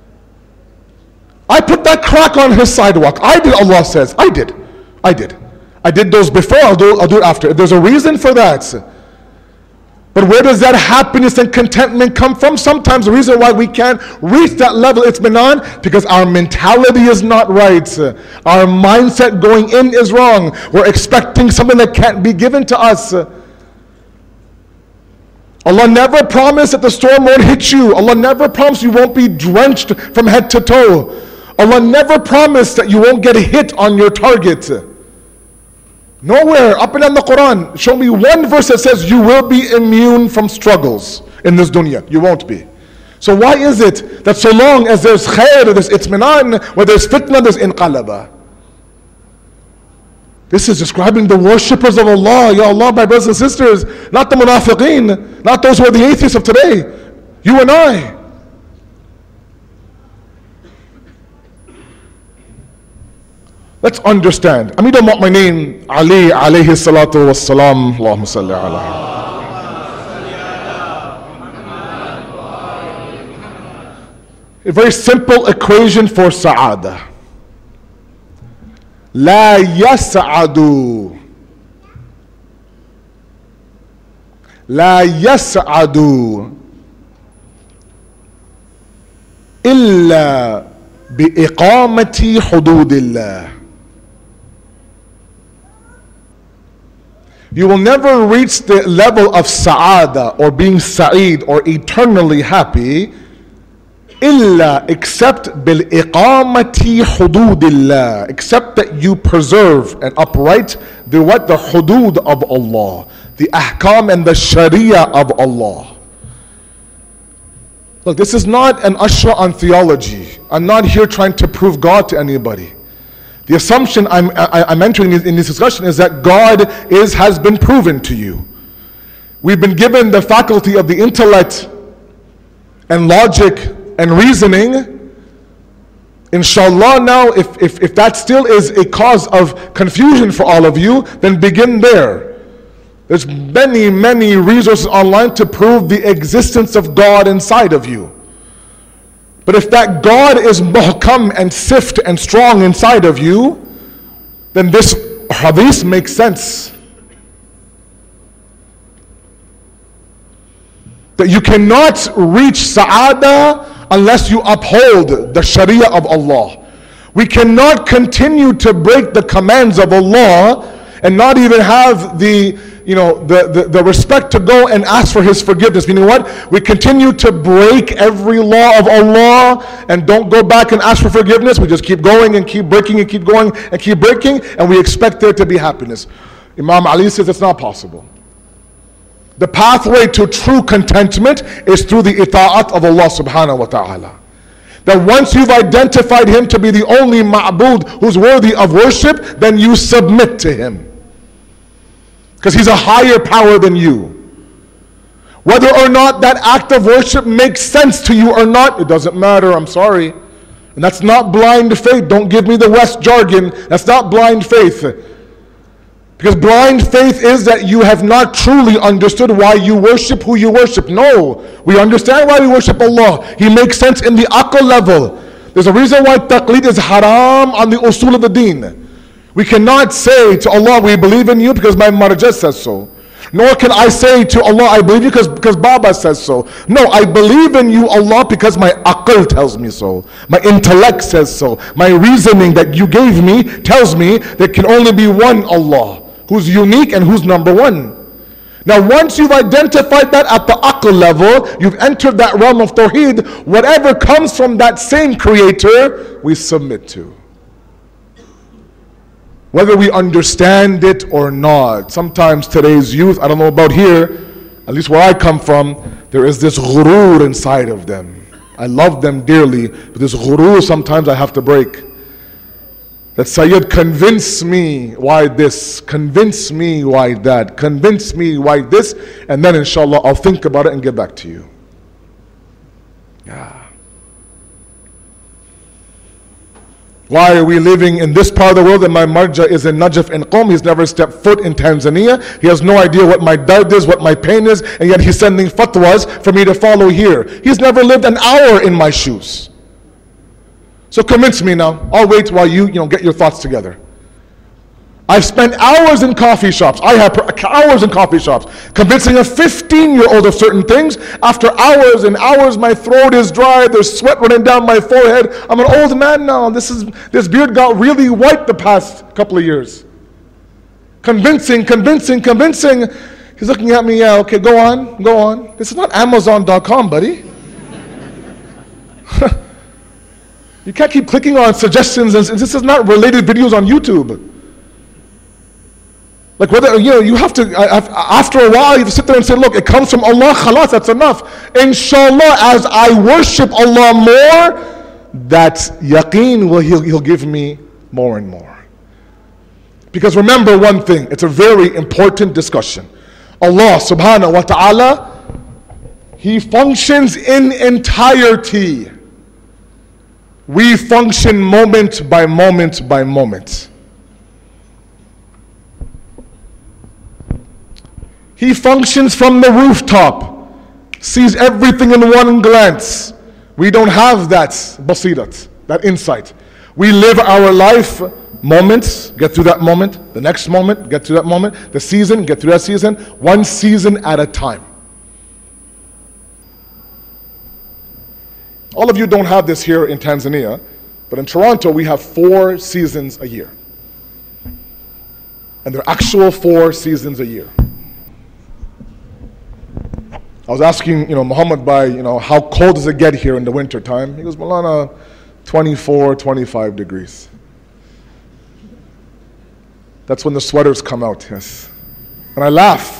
I put that crack on his sidewalk. I did, Allah says. I did. I did those before, I'll do it after. There's a reason for that. But where does that happiness and contentment come from? Sometimes the reason why we can't reach that level, it's minan, because our mentality is not right. Our mindset going in is wrong. We're expecting something that can't be given to us. Allah never promised that the storm won't hit you. Allah never promised you won't be drenched from head to toe. Allah never promised that you won't get hit on your target. Nowhere, up and down the Quran, show me one verse that says you will be immune from struggles in this dunya. You won't be. So why is it that so long as there's khair, there's itminan, where there's fitna, there's inqalaba? This is describing the worshippers of Allah. Ya Allah, my brothers and sisters, not the munafiqeen, not those who are the atheists of today. You and I. Let's understand. Amir al-Mu'mineen Ali alayhi salatu wassalam. Allahumma salli ala. A very simple equation for sa'ada. La yas'adu. La yas'adu illa bi'iqamati hududillah. You will never reach the level of sa'ada or being sa'id or eternally happy illa except bil iqamati hududillah, except that you preserve and upright the hudud of Allah, the ahkam and the sharia of Allah. Look, this is not an ashra on theology. I'm not here trying to prove God to anybody. The assumption I'm entering in this discussion is that God has been proven to you. We've been given the faculty of the intellect and logic and reasoning. Inshallah, now if that still is a cause of confusion for all of you, then begin there. There's many resources online to prove the existence of God inside of you. But if that God is muhkam and sift and strong inside of you, then this hadith makes sense. That you cannot reach sa'ada unless you uphold the sharia of Allah. We cannot continue to break the commands of Allah and not even have the respect to go and ask for His forgiveness. Meaning what? We continue to break every law of Allah and don't go back and ask for forgiveness. We just keep going and keep breaking and keep going and keep breaking, and we expect there to be happiness. Imam Ali says it's not possible. The pathway to true contentment is through the ita'at of Allah subhanahu wa ta'ala. That once you've identified Him to be the only ma'bud who's worthy of worship, then you submit to Him. Because He's a higher power than you. Whether or not that act of worship makes sense to you or not, it doesn't matter, I'm sorry. And that's not blind faith. Don't give me the West jargon. That's not blind faith. Because blind faith is that you have not truly understood why you worship who you worship. No, we understand why we worship Allah. He makes sense in the aql level. There's a reason why taqleed is haram on the usul of the deen. We cannot say to Allah, we believe in you because my marja says so. Nor can I say to Allah, I believe you because Baba says so. No, I believe in you, Allah, because my aql tells me so. My intellect says so. My reasoning that you gave me tells me there can only be one Allah, who's unique and who's number one. Now once you've identified that at the aql level, you've entered that realm of tawheed. Whatever comes from that same creator, we submit to. Whether we understand it or not. Sometimes today's youth, I don't know about here, at least where I come from, there is this ghurur inside of them. I love them dearly, but this ghurur sometimes I have to break. That Sayyid, convince me why this, convince me why that, convince me why this, and then inshallah I'll think about it and get back to you. Yeah. Why are we living in this part of the world and my marja is in Najaf and Qom? He's never stepped foot in Tanzania. He has no idea what my dard is, what my pain is, and yet he's sending fatwas for me to follow here. He's never lived an hour in my shoes. So convince me now. I'll wait while you get your thoughts together. I've spent hours in coffee shops. I have hours in coffee shops convincing a 15-year-old of certain things. After hours and hours, my throat is dry. There's sweat running down my forehead. I'm an old man now. This beard got really white the past couple of years. Convincing. He's looking at me. Yeah, okay, go on. This is not Amazon.com, buddy. You can't keep clicking on suggestions, and this is not related videos on YouTube. Like whether, you have to, after a while, you have to sit there and say, look, it comes from Allah, khalas, that's enough. Inshallah, as I worship Allah more, that yaqeen, He'll give me more and more. Because remember one thing, it's a very important discussion. Allah subhanahu wa ta'ala, He functions in entirety. We function moment by moment by moment. He functions from the rooftop, sees everything in one glance. We don't have that basirat, that insight. We live our life moments, get through that moment, the next moment, get through that moment, the season, get through that season, one season at a time. All of you don't have this here in Tanzania, but in Toronto we have 4 seasons a year. And they're actual 4 seasons a year. I was asking, Muhammad Bhai, how cold does it get here in the winter time? He goes, Malana, 24, 25 degrees. That's when the sweaters come out, yes. And I laugh.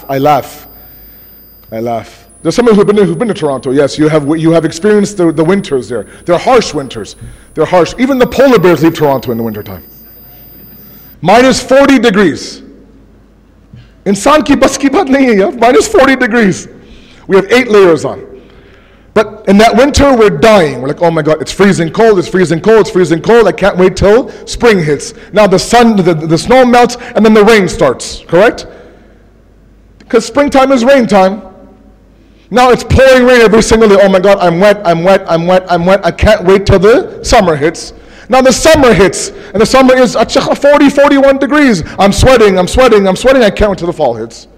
There's someone who's been to Toronto, yes, you have experienced the winters there. They're harsh winters. They're harsh. Even the polar bears leave Toronto in the wintertime. Minus 40 degrees. Insan ki bas ki baat nahi hai, minus 40 degrees. We have 8 layers on. But in that winter, we're dying. We're like, oh my God, it's freezing cold, it's freezing cold, it's freezing cold. I can't wait till spring hits. Now the sun, the snow melts, and then the rain starts, correct? Because springtime is rain time. Now it's pouring rain every single day. Oh my God, I'm wet. I can't wait till the summer hits. Now the summer hits, and the summer is 40, 41 degrees. I'm sweating. I can't wait till the fall hits.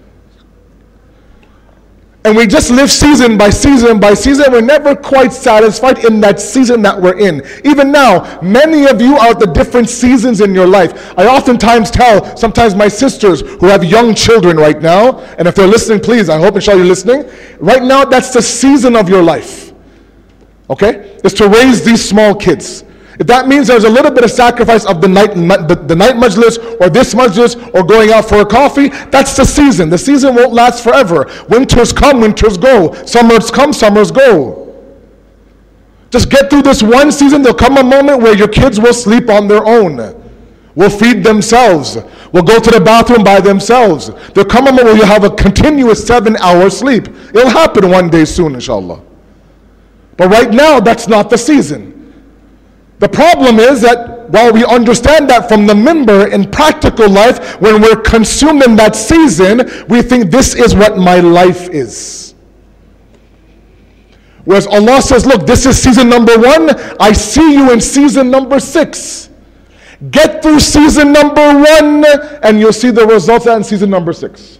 And we just live season by season by season. We're never quite satisfied in that season that we're in. Even now, many of you are at the different seasons in your life. I oftentimes tell, sometimes my sisters who have young children right now, and if they're listening, please, I hope inshallah you're listening. Right now, that's the season of your life. Okay? Is to raise these small kids. If that means there's a little bit of sacrifice of the night majlis or this majlis or going out for a coffee, that's the season. The season won't last forever. Winters come, winters go. Summers come, summers go. Just get through this one season. There'll come a moment where your kids will sleep on their own, will feed themselves, will go to the bathroom by themselves. There'll come a moment where you have a continuous 7-hour sleep. It'll happen one day soon, inshallah. But right now, that's not the season. The problem is that while we understand that from the minbar in practical life, when we're consumed in that season, we think this is what my life is. Whereas Allah says, look, this is season number 1. I see you in season number 6. Get through season number 1 and you'll see the results in season number 6.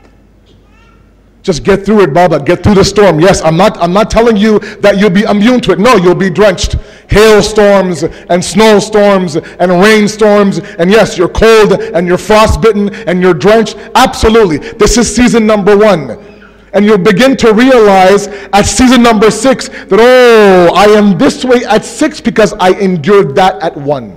Just get through it, Baba. Get through the storm. Yes, I'm not telling you that you'll be immune to it. No, you'll be drenched. Hailstorms and snowstorms and rainstorms. And yes, you're cold and you're frostbitten and you're drenched. Absolutely. This is season number 1. And you'll begin to realize at season number 6 that, oh, I am this way at 6 because I endured that at 1.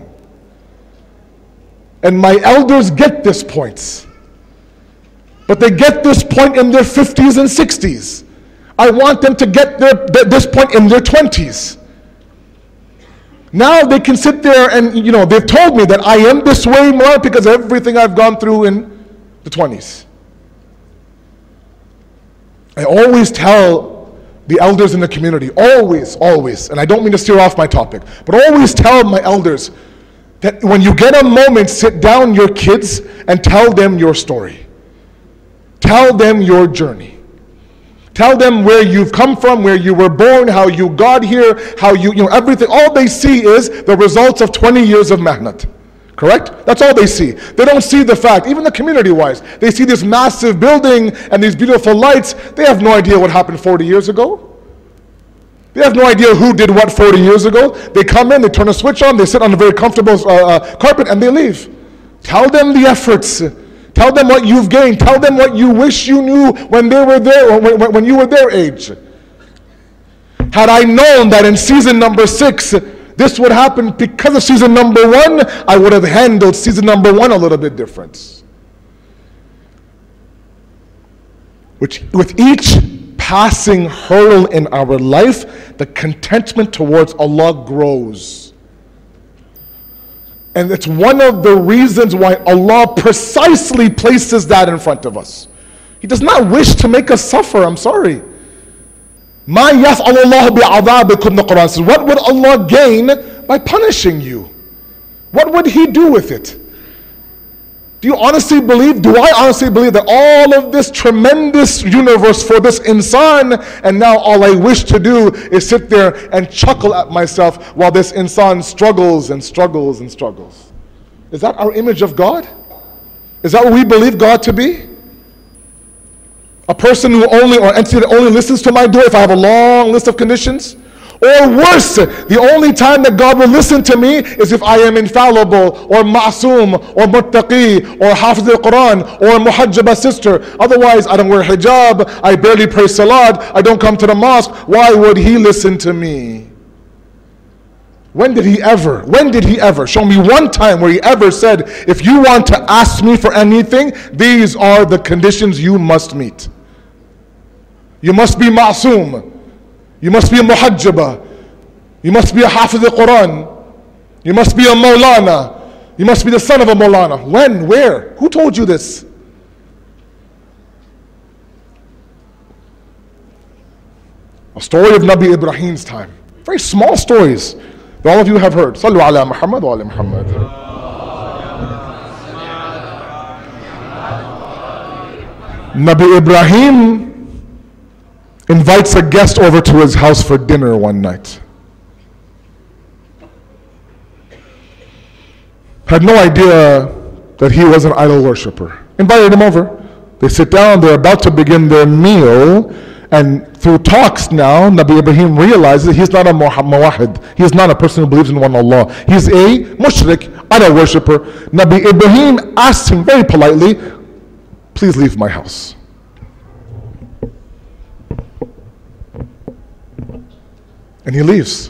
And my elders get this point. But they get this point in their 50s and 60s. I want them to get this point in their 20s. Now they can sit there and, they've told me that I am this way more because of everything I've gone through in the 20s. I always tell the elders in the community, always, and I don't mean to steer off my topic, but always tell my elders that when you get a moment, sit down your kids and tell them your story. Tell them your journey. Tell them where you've come from, where you were born, how you got here, how everything. All they see is the results of 20 years of mehnat. Correct? That's all they see. They don't see the fact, even the community-wise. They see this massive building and these beautiful lights. They have no idea what happened 40 years ago. They have no idea who did what 40 years ago. They come in, they turn a switch on, they sit on a very comfortable carpet, and they leave. Tell them the efforts. Tell them what you've gained. Tell them what you wish you knew when they were there, or when you were their age. Had I known that in season number 6, this would happen because of season number 1, I would have handled season number 1 a little bit different. With each passing hurdle in our life, the contentment towards Allah grows. And it's one of the reasons why Allah precisely places that in front of us. He does not wish to make us suffer, I'm sorry. مَا يَفْعَلُ اللَّهُ بِعَذَابِكُمْ, the Quran says. What would Allah gain by punishing you? What would He do with it? Do I honestly believe that all of this tremendous universe for this insan, and now all I wish to do is sit there and chuckle at myself while this insan struggles and struggles and struggles? Is that our image of God? Is that what we believe God to be? A person who or entity that only listens to my door if I have a long list of conditions? Or worse, the only time that God will listen to me is if I am infallible, or ma'soom, or muttaqi, or hafiz al-Quran, or muhajjaba sister. Otherwise, I don't wear hijab, I barely pray salat, I don't come to the mosque. Why would He listen to me? When did He ever show me one time where He ever said, if you want to ask me for anything, these are the conditions you must meet. You must be ma'soom. You must be a muhajjaba. You must be a hafiz al-Quran. You must be a Maulana. You must be the son of a Maulana. When? Where? Who told you this? A story of Nabi Ibrahim's time. Very small stories that all of you have heard. Sallu ala Muhammad wa ala Muhammad. Nabi Ibrahim invites a guest over to his house for dinner one night. Had no idea that he was an idol worshiper. Invited him over. They sit down, they're about to begin their meal, and through talks now, Nabi Ibrahim realizes he's not a muwahid. He is not a person who believes in one Allah. He's a mushrik, idol worshiper. Nabi Ibrahim asks him very politely, please leave my house. And he leaves.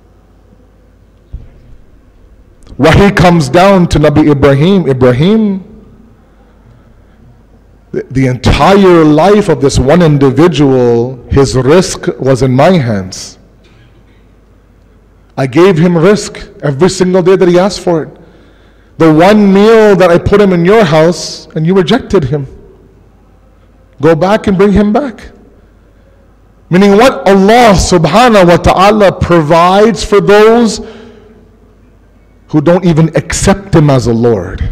Wahi comes down to Nabi Ibrahim, the entire life of this one individual, his rizq was in my hands. I gave him rizq every single day that he asked for it. The one meal that I put him in your house and you rejected him. Go back and bring him back. Meaning what Allah subhanahu wa ta'ala provides for those who don't even accept him as a Lord.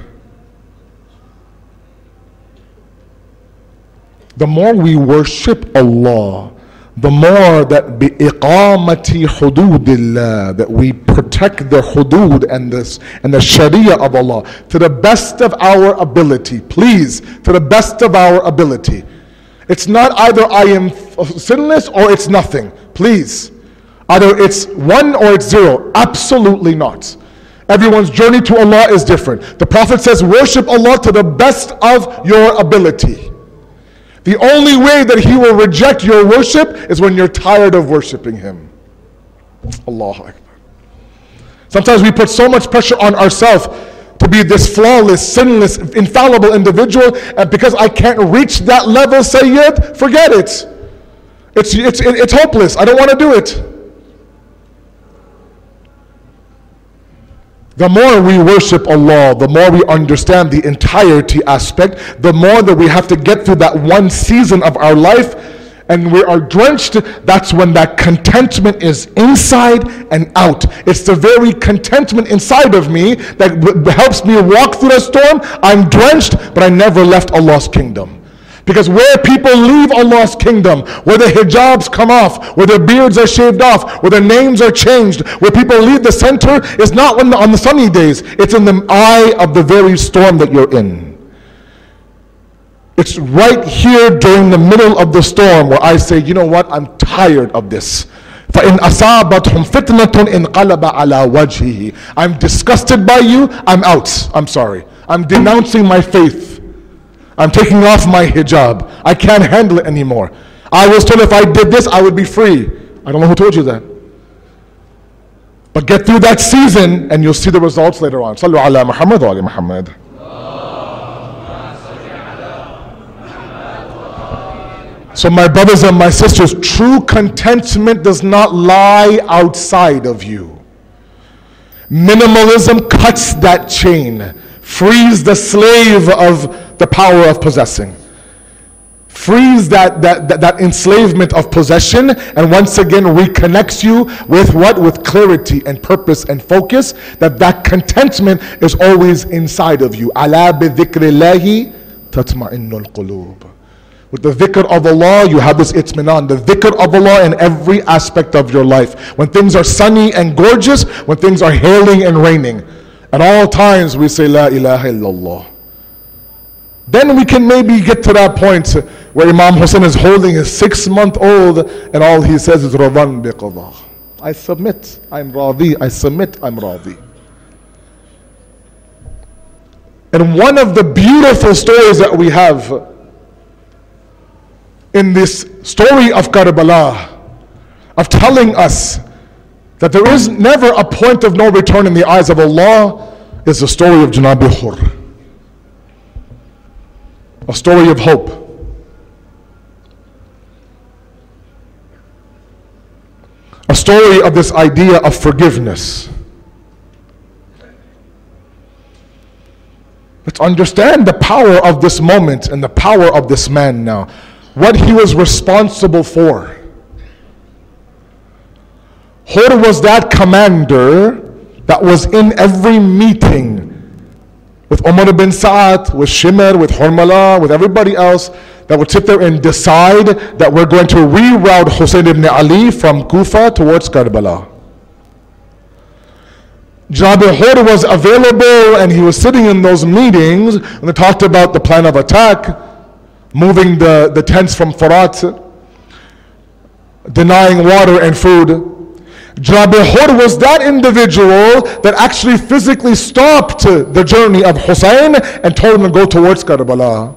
The more we worship Allah, the more that bi'iqamati hududillah, that we protect the hudud and the sharia of Allah to the best of our ability. Please, to the best of our ability. It's not either I am sinless or it's nothing. Please. Either it's 1 or it's 0. Absolutely not. Everyone's journey to Allah is different. The Prophet says, worship Allah to the best of your ability. The only way that He will reject your worship is when you're tired of worshiping Him. Allahu Akbar. Sometimes we put so much pressure on ourselves to be this flawless, sinless, infallible individual, and because I can't reach that level, Sayyid, forget it. It's hopeless. I don't want to do it. The more we worship Allah, the more we understand the entirety aspect, the more that we have to get through that one season of our life and we are drenched. That's when that contentment is inside and out. It's the very contentment inside of me that helps me walk through the storm. I'm drenched, but I never left Allah's kingdom. Because where people leave Allah's kingdom, where the hijabs come off, where their beards are shaved off, where their names are changed, where people leave the center, is not when on the sunny days. It's in the eye of the very storm that you're in. It's right here during the middle of the storm where I say, you know what, I'm tired of this. فَإِنْ أَصَابَتْهُمْ فِتْنَةٌ انْقَلَبَ عَلَى وَجْهِهِ. I'm disgusted by you, I'm out. I'm sorry. I'm denouncing my faith. I'm taking off my hijab. I can't handle it anymore. I was told if I did this, I would be free. I don't know who told you that. But get through that season and you'll see the results later on. Sallu ala Muhammad wa ali Muhammad. So my brothers and my sisters, true contentment does not lie outside of you. Minimalism cuts that chain, frees the slave of the power of possessing, frees that enslavement of possession, and once again reconnects you with what? With clarity and purpose and focus, that contentment is always inside of you. Ala bi dhikrillahi tatma'innul qulub. With the dhikr of Allah, you have this itminan, the dhikr of Allah in every aspect of your life. When things are sunny and gorgeous, when things are hailing and raining, at all times we say, La ilaha illallah. Then we can maybe get to that point where Imam Hussein is holding his 6-month-old and all he says is, Radan bi qada. I submit, I'm radi, I submit, I'm radi. And one of the beautiful stories that we have in this story of Karbala, of telling us that there is never a point of no return in the eyes of Allah, is the story of Janabi Hur. A story of hope. A story of this idea of forgiveness. Let's understand the power of this moment and the power of this man now. What he was responsible for. Hur was that commander that was in every meeting with Umar ibn Sa'ad, with Shimr, with Hurmala, with everybody else, that would sit there and decide that we're going to reroute Hussein ibn Ali from Kufa towards Karbala. Janabi Hur was available and he was sitting in those meetings and they talked about the plan of attack, moving the tents from Farat, denying water and food. Janabi Hur was that individual that actually physically stopped the journey of Hussein and told him to go towards Karbala.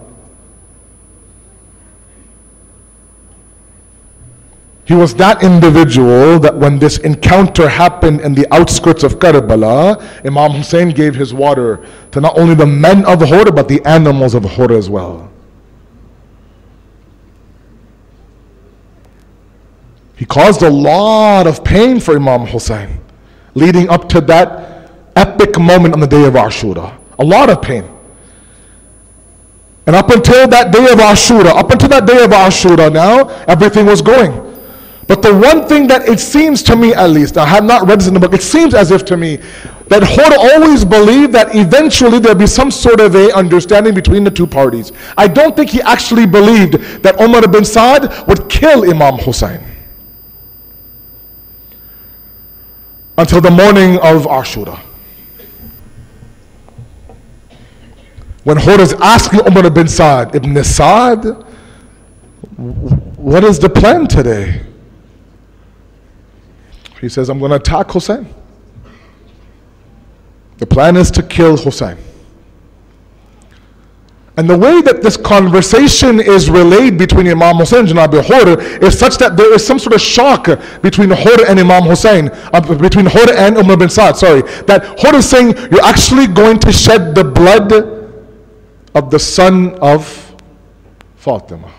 He was that individual that when this encounter happened in the outskirts of Karbala, Imam Hussein gave his water to not only the men of Hur but the animals of Hur as well. He caused a lot of pain for Imam Hussein, leading up to that epic moment on the day of Ashura. A lot of pain. And up until that day of Ashura now, everything was going. But the one thing that it seems to me, at least, I have not read this in the book, it seems as if to me, that Hur always believed that eventually there'd be some sort of a understanding between the two parties. I don't think he actually believed that Umar ibn Saad would kill Imam Hussein until the morning of Ashura. When Hur is asking Umar ibn Saad, Ibn Saad, what is the plan today? He says, I'm going to attack Hussein. The plan is to kill Hussein. And the way that this conversation is relayed between Imam Hussein and Janabi Hur is such that there is some sort of shock between Hur and Imam Hussein, between Hur and Umar bin Saad, that Hur is saying, you're actually going to shed the blood of the son of Fatima.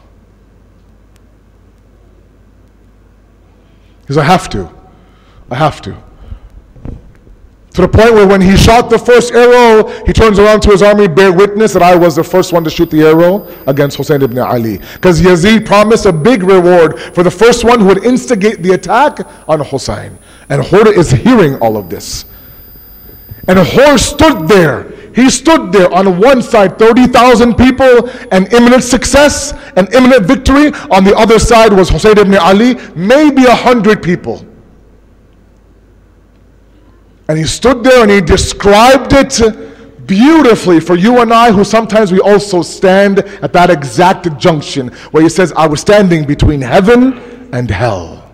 He says, I have to. To the point where when he shot the first arrow, he turns around to his army, bear witness that I was the first one to shoot the arrow against Hussein ibn Ali. Because Yazid promised a big reward for the first one who would instigate the attack on Hussein. And Hur is hearing all of this. And Hur stood there. He stood there on one side, 30,000 people and imminent success and imminent victory. On the other side was Hussein ibn Ali, maybe 100 people. And he stood there and he described it beautifully for you and I, who sometimes we also stand at that exact junction where he says, I was standing between heaven and hell.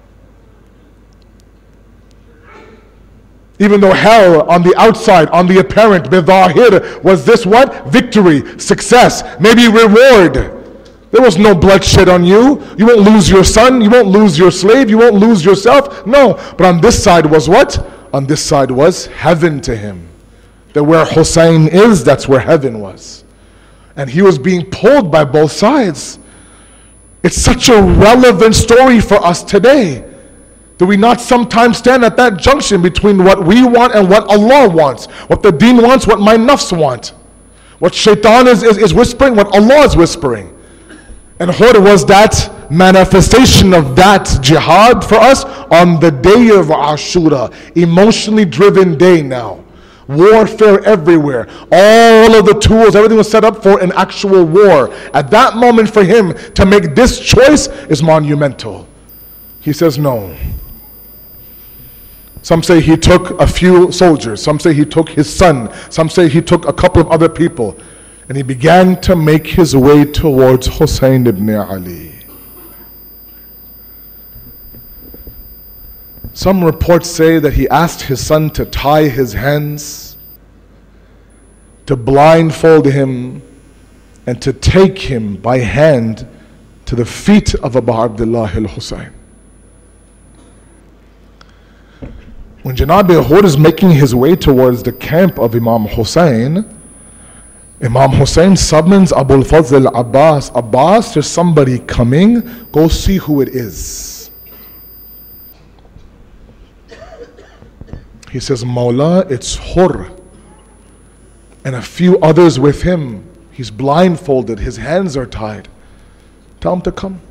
Even though hell on the outside, on the apparent, bidahir, was this what? Victory, success, maybe reward. There was no bloodshed on you. You won't lose your son, you won't lose your slave, you won't lose yourself. No, but on this side was what? On this side was heaven to him. That where Hussein is, that's where heaven was. And he was being pulled by both sides. It's such a relevant story for us today. Do we not sometimes stand at that junction between what we want and what Allah wants? What the deen wants, what my nafs want? What shaitan is whispering, what Allah is whispering. And Hur was that manifestation of that jihad for us on the day of Ashura. Emotionally driven day now. Warfare everywhere. All of the tools, everything was set up for an actual war. At that moment for him to make this choice is monumental. He says no. Some say he took a few soldiers. Some say he took his son. Some say he took a couple of other people. And he began to make his way towards Hussein ibn Ali. Some reports say that he asked his son to tie his hands, to blindfold him, and to take him by hand to the feet of Abu Abdullah al-Hussein. When Janabi Hur is making his way towards the camp of Imam Hussein, Imam Hussein summons Abul Fazl Abbas. Abbas, there's somebody coming, go see who it is. He says, Mawla, it's Hur. And a few others with him. He's blindfolded, his hands are tied. Tell him to come.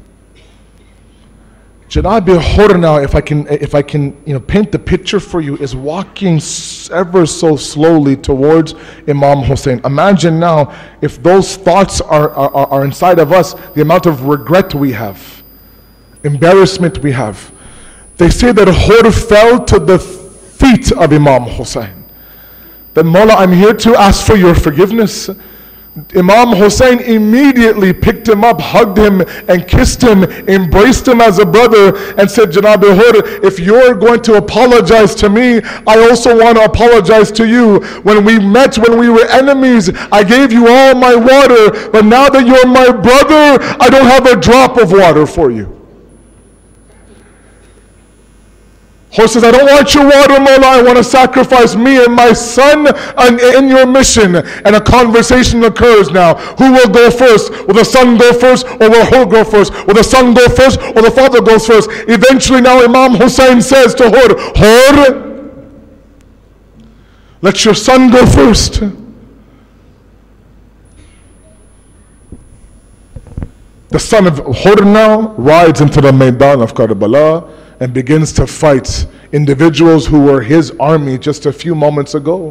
Janabi Hur now, if I can paint the picture for you, is walking ever so slowly towards Imam Hussein. Imagine now if those thoughts are inside of us, the amount of regret we have, embarrassment we have. They say that Hur fell to the feet of Imam Hussein. Then Mawla, I'm here to ask for your forgiveness. Imam Hussein immediately picked him up, hugged him and kissed him, embraced him as a brother and said, Janabi Hur, if you're going to apologize to me, I also want to apologize to you. When we met, when we were enemies, I gave you all my water, but now that you're my brother, I don't have a drop of water for you. Hur says, I don't want your water, Mawla, I want to sacrifice me and my son in your mission. And a conversation occurs now. Who will go first? Will the son go first or will Hur go first? Will the son go first or the father goes first? Eventually now Imam Hussein says to Hur, Hur, let your son go first. The son of Hur now rides into the Maidan of Karbala and begins to fight individuals who were his army just a few moments ago.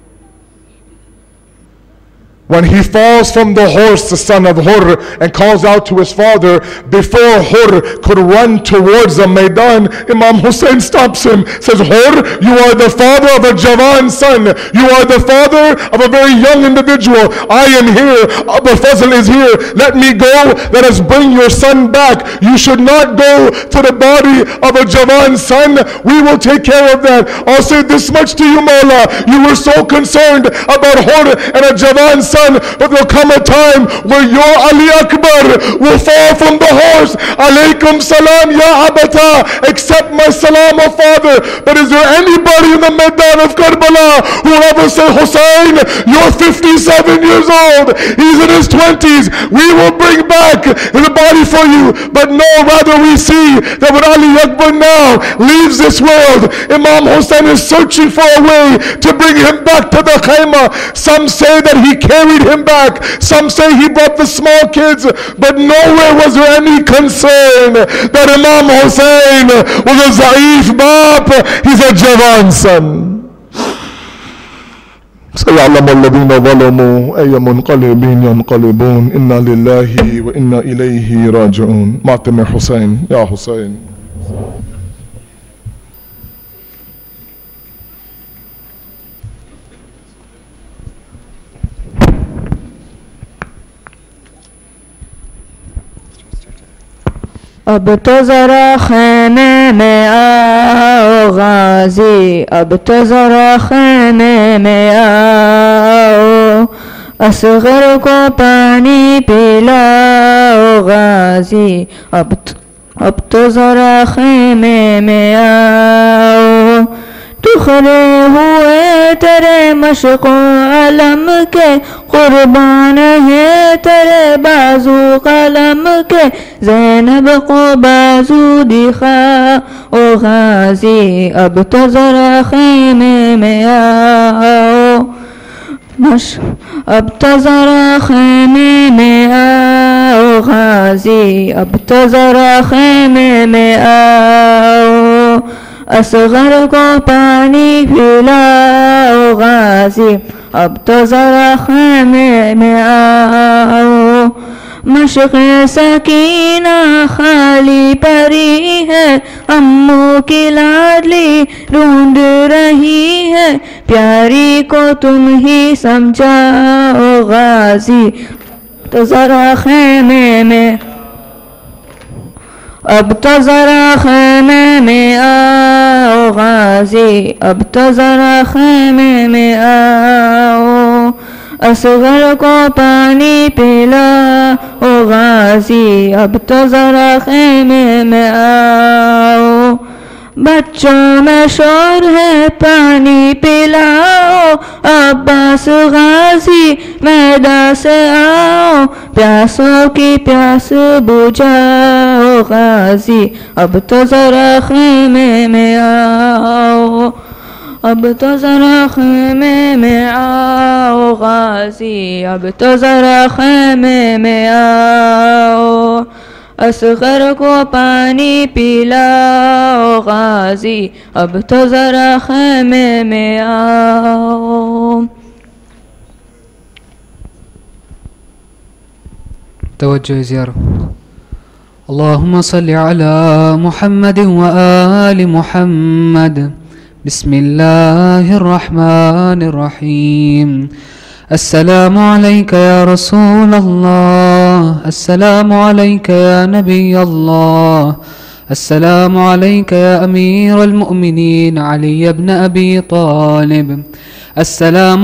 When he falls from the horse, the son of Hur, and calls out to his father, before Hur could run towards the Maidan, Imam Hussein stops him, says, Hur, you are the father of a Jawan son. You are the father of a very young individual. I am here. Abu Fazl is here. Let me go. Let us bring your son back. You should not go to the body of a Jawan son. We will take care of that. I'll say this much to you, Mawla. You were so concerned about Hur and a Jawan son, but there'll come a time where your Ali Akbar will fall from the horse. Alaykum salam ya abata. Accept my salam, O father. But is there anybody in the Maidan of Karbala who will ever say, Hussein, you're 57 years old, he's in his 20s, we will bring back the body for you? But no, rather we see that when Ali Akbar now leaves this world, Imam Hussein is searching for a way to bring him back to the Khaymah. Some say that he carried him back, some say he brought the small kids, but nowhere was there any concern that Imam Hussein was a Zaif Bap, he's a Jawan son. سيعلم الذين ظلموا أي منقلب ينقلبون إنا لله وإنا إليه راجعون. معتمر حسين يا حسين. अब तो जरा खैमे में आओ गाजी, अब तो जरा खैमे में आओ, असगर को पानी पिलाओ गाजी, अब तो जरा खैमे में आओ। तू खड़े हुए तेरे मशक़ अलम के कुर्बान है तेरे बाजू कलम के, ज़ैनब को बाजू दिखा ओ गाजी, अब तो ज़रा खैमे में आओ, अब तो ज़रा खैमे में आओ गाजी, अब तो ज़रा खैमे में आओ, असगर को पानी पिलाओ गाजी, अब तो ज़रा खैमे में आओ। मशक़ सकीना खाली परी है, अम्मू की लाडली ढूंढ रही है, प्यारी को तुम ही समझाओ गाजी, तो ज़रा खैमे में, अब तो ज़रा खैमे में आओ गाजी, अब तो ज़रा खैमे में आओ, असगर को पानी पिलाओ गाजी, अब तो ज़रा खैमे में आओ। बच्चों में शोर है पानी पिलाओ, अब्बास गाजी मैदान से आओ, प्यासों की प्यास बुझाओ गाजी, अब तो ज़रा खैमे में आओ, अब तो ज़रा खैमे में आओ गाजी, अब तो ज़रा खैमे में आओ, असगर को पानी पिलाओ गाजी, अब तो ज़रा खैमे में आओ। तवज्जो ज़ियारो। अल्लाहुम्मा सल्लि अला मुहम्मद व आलि मुहम्मद। बिस्मिल्लाहिर रहमानिर रहीम। अस्सलामु अलैका या रसूल अल्लाह, अस्सलामु अलैका या नबी अल्लाह, अस्सलामु अलैका या अमीरुल मुमिनीन अली इब्न अबी तालिब, अस्सलामु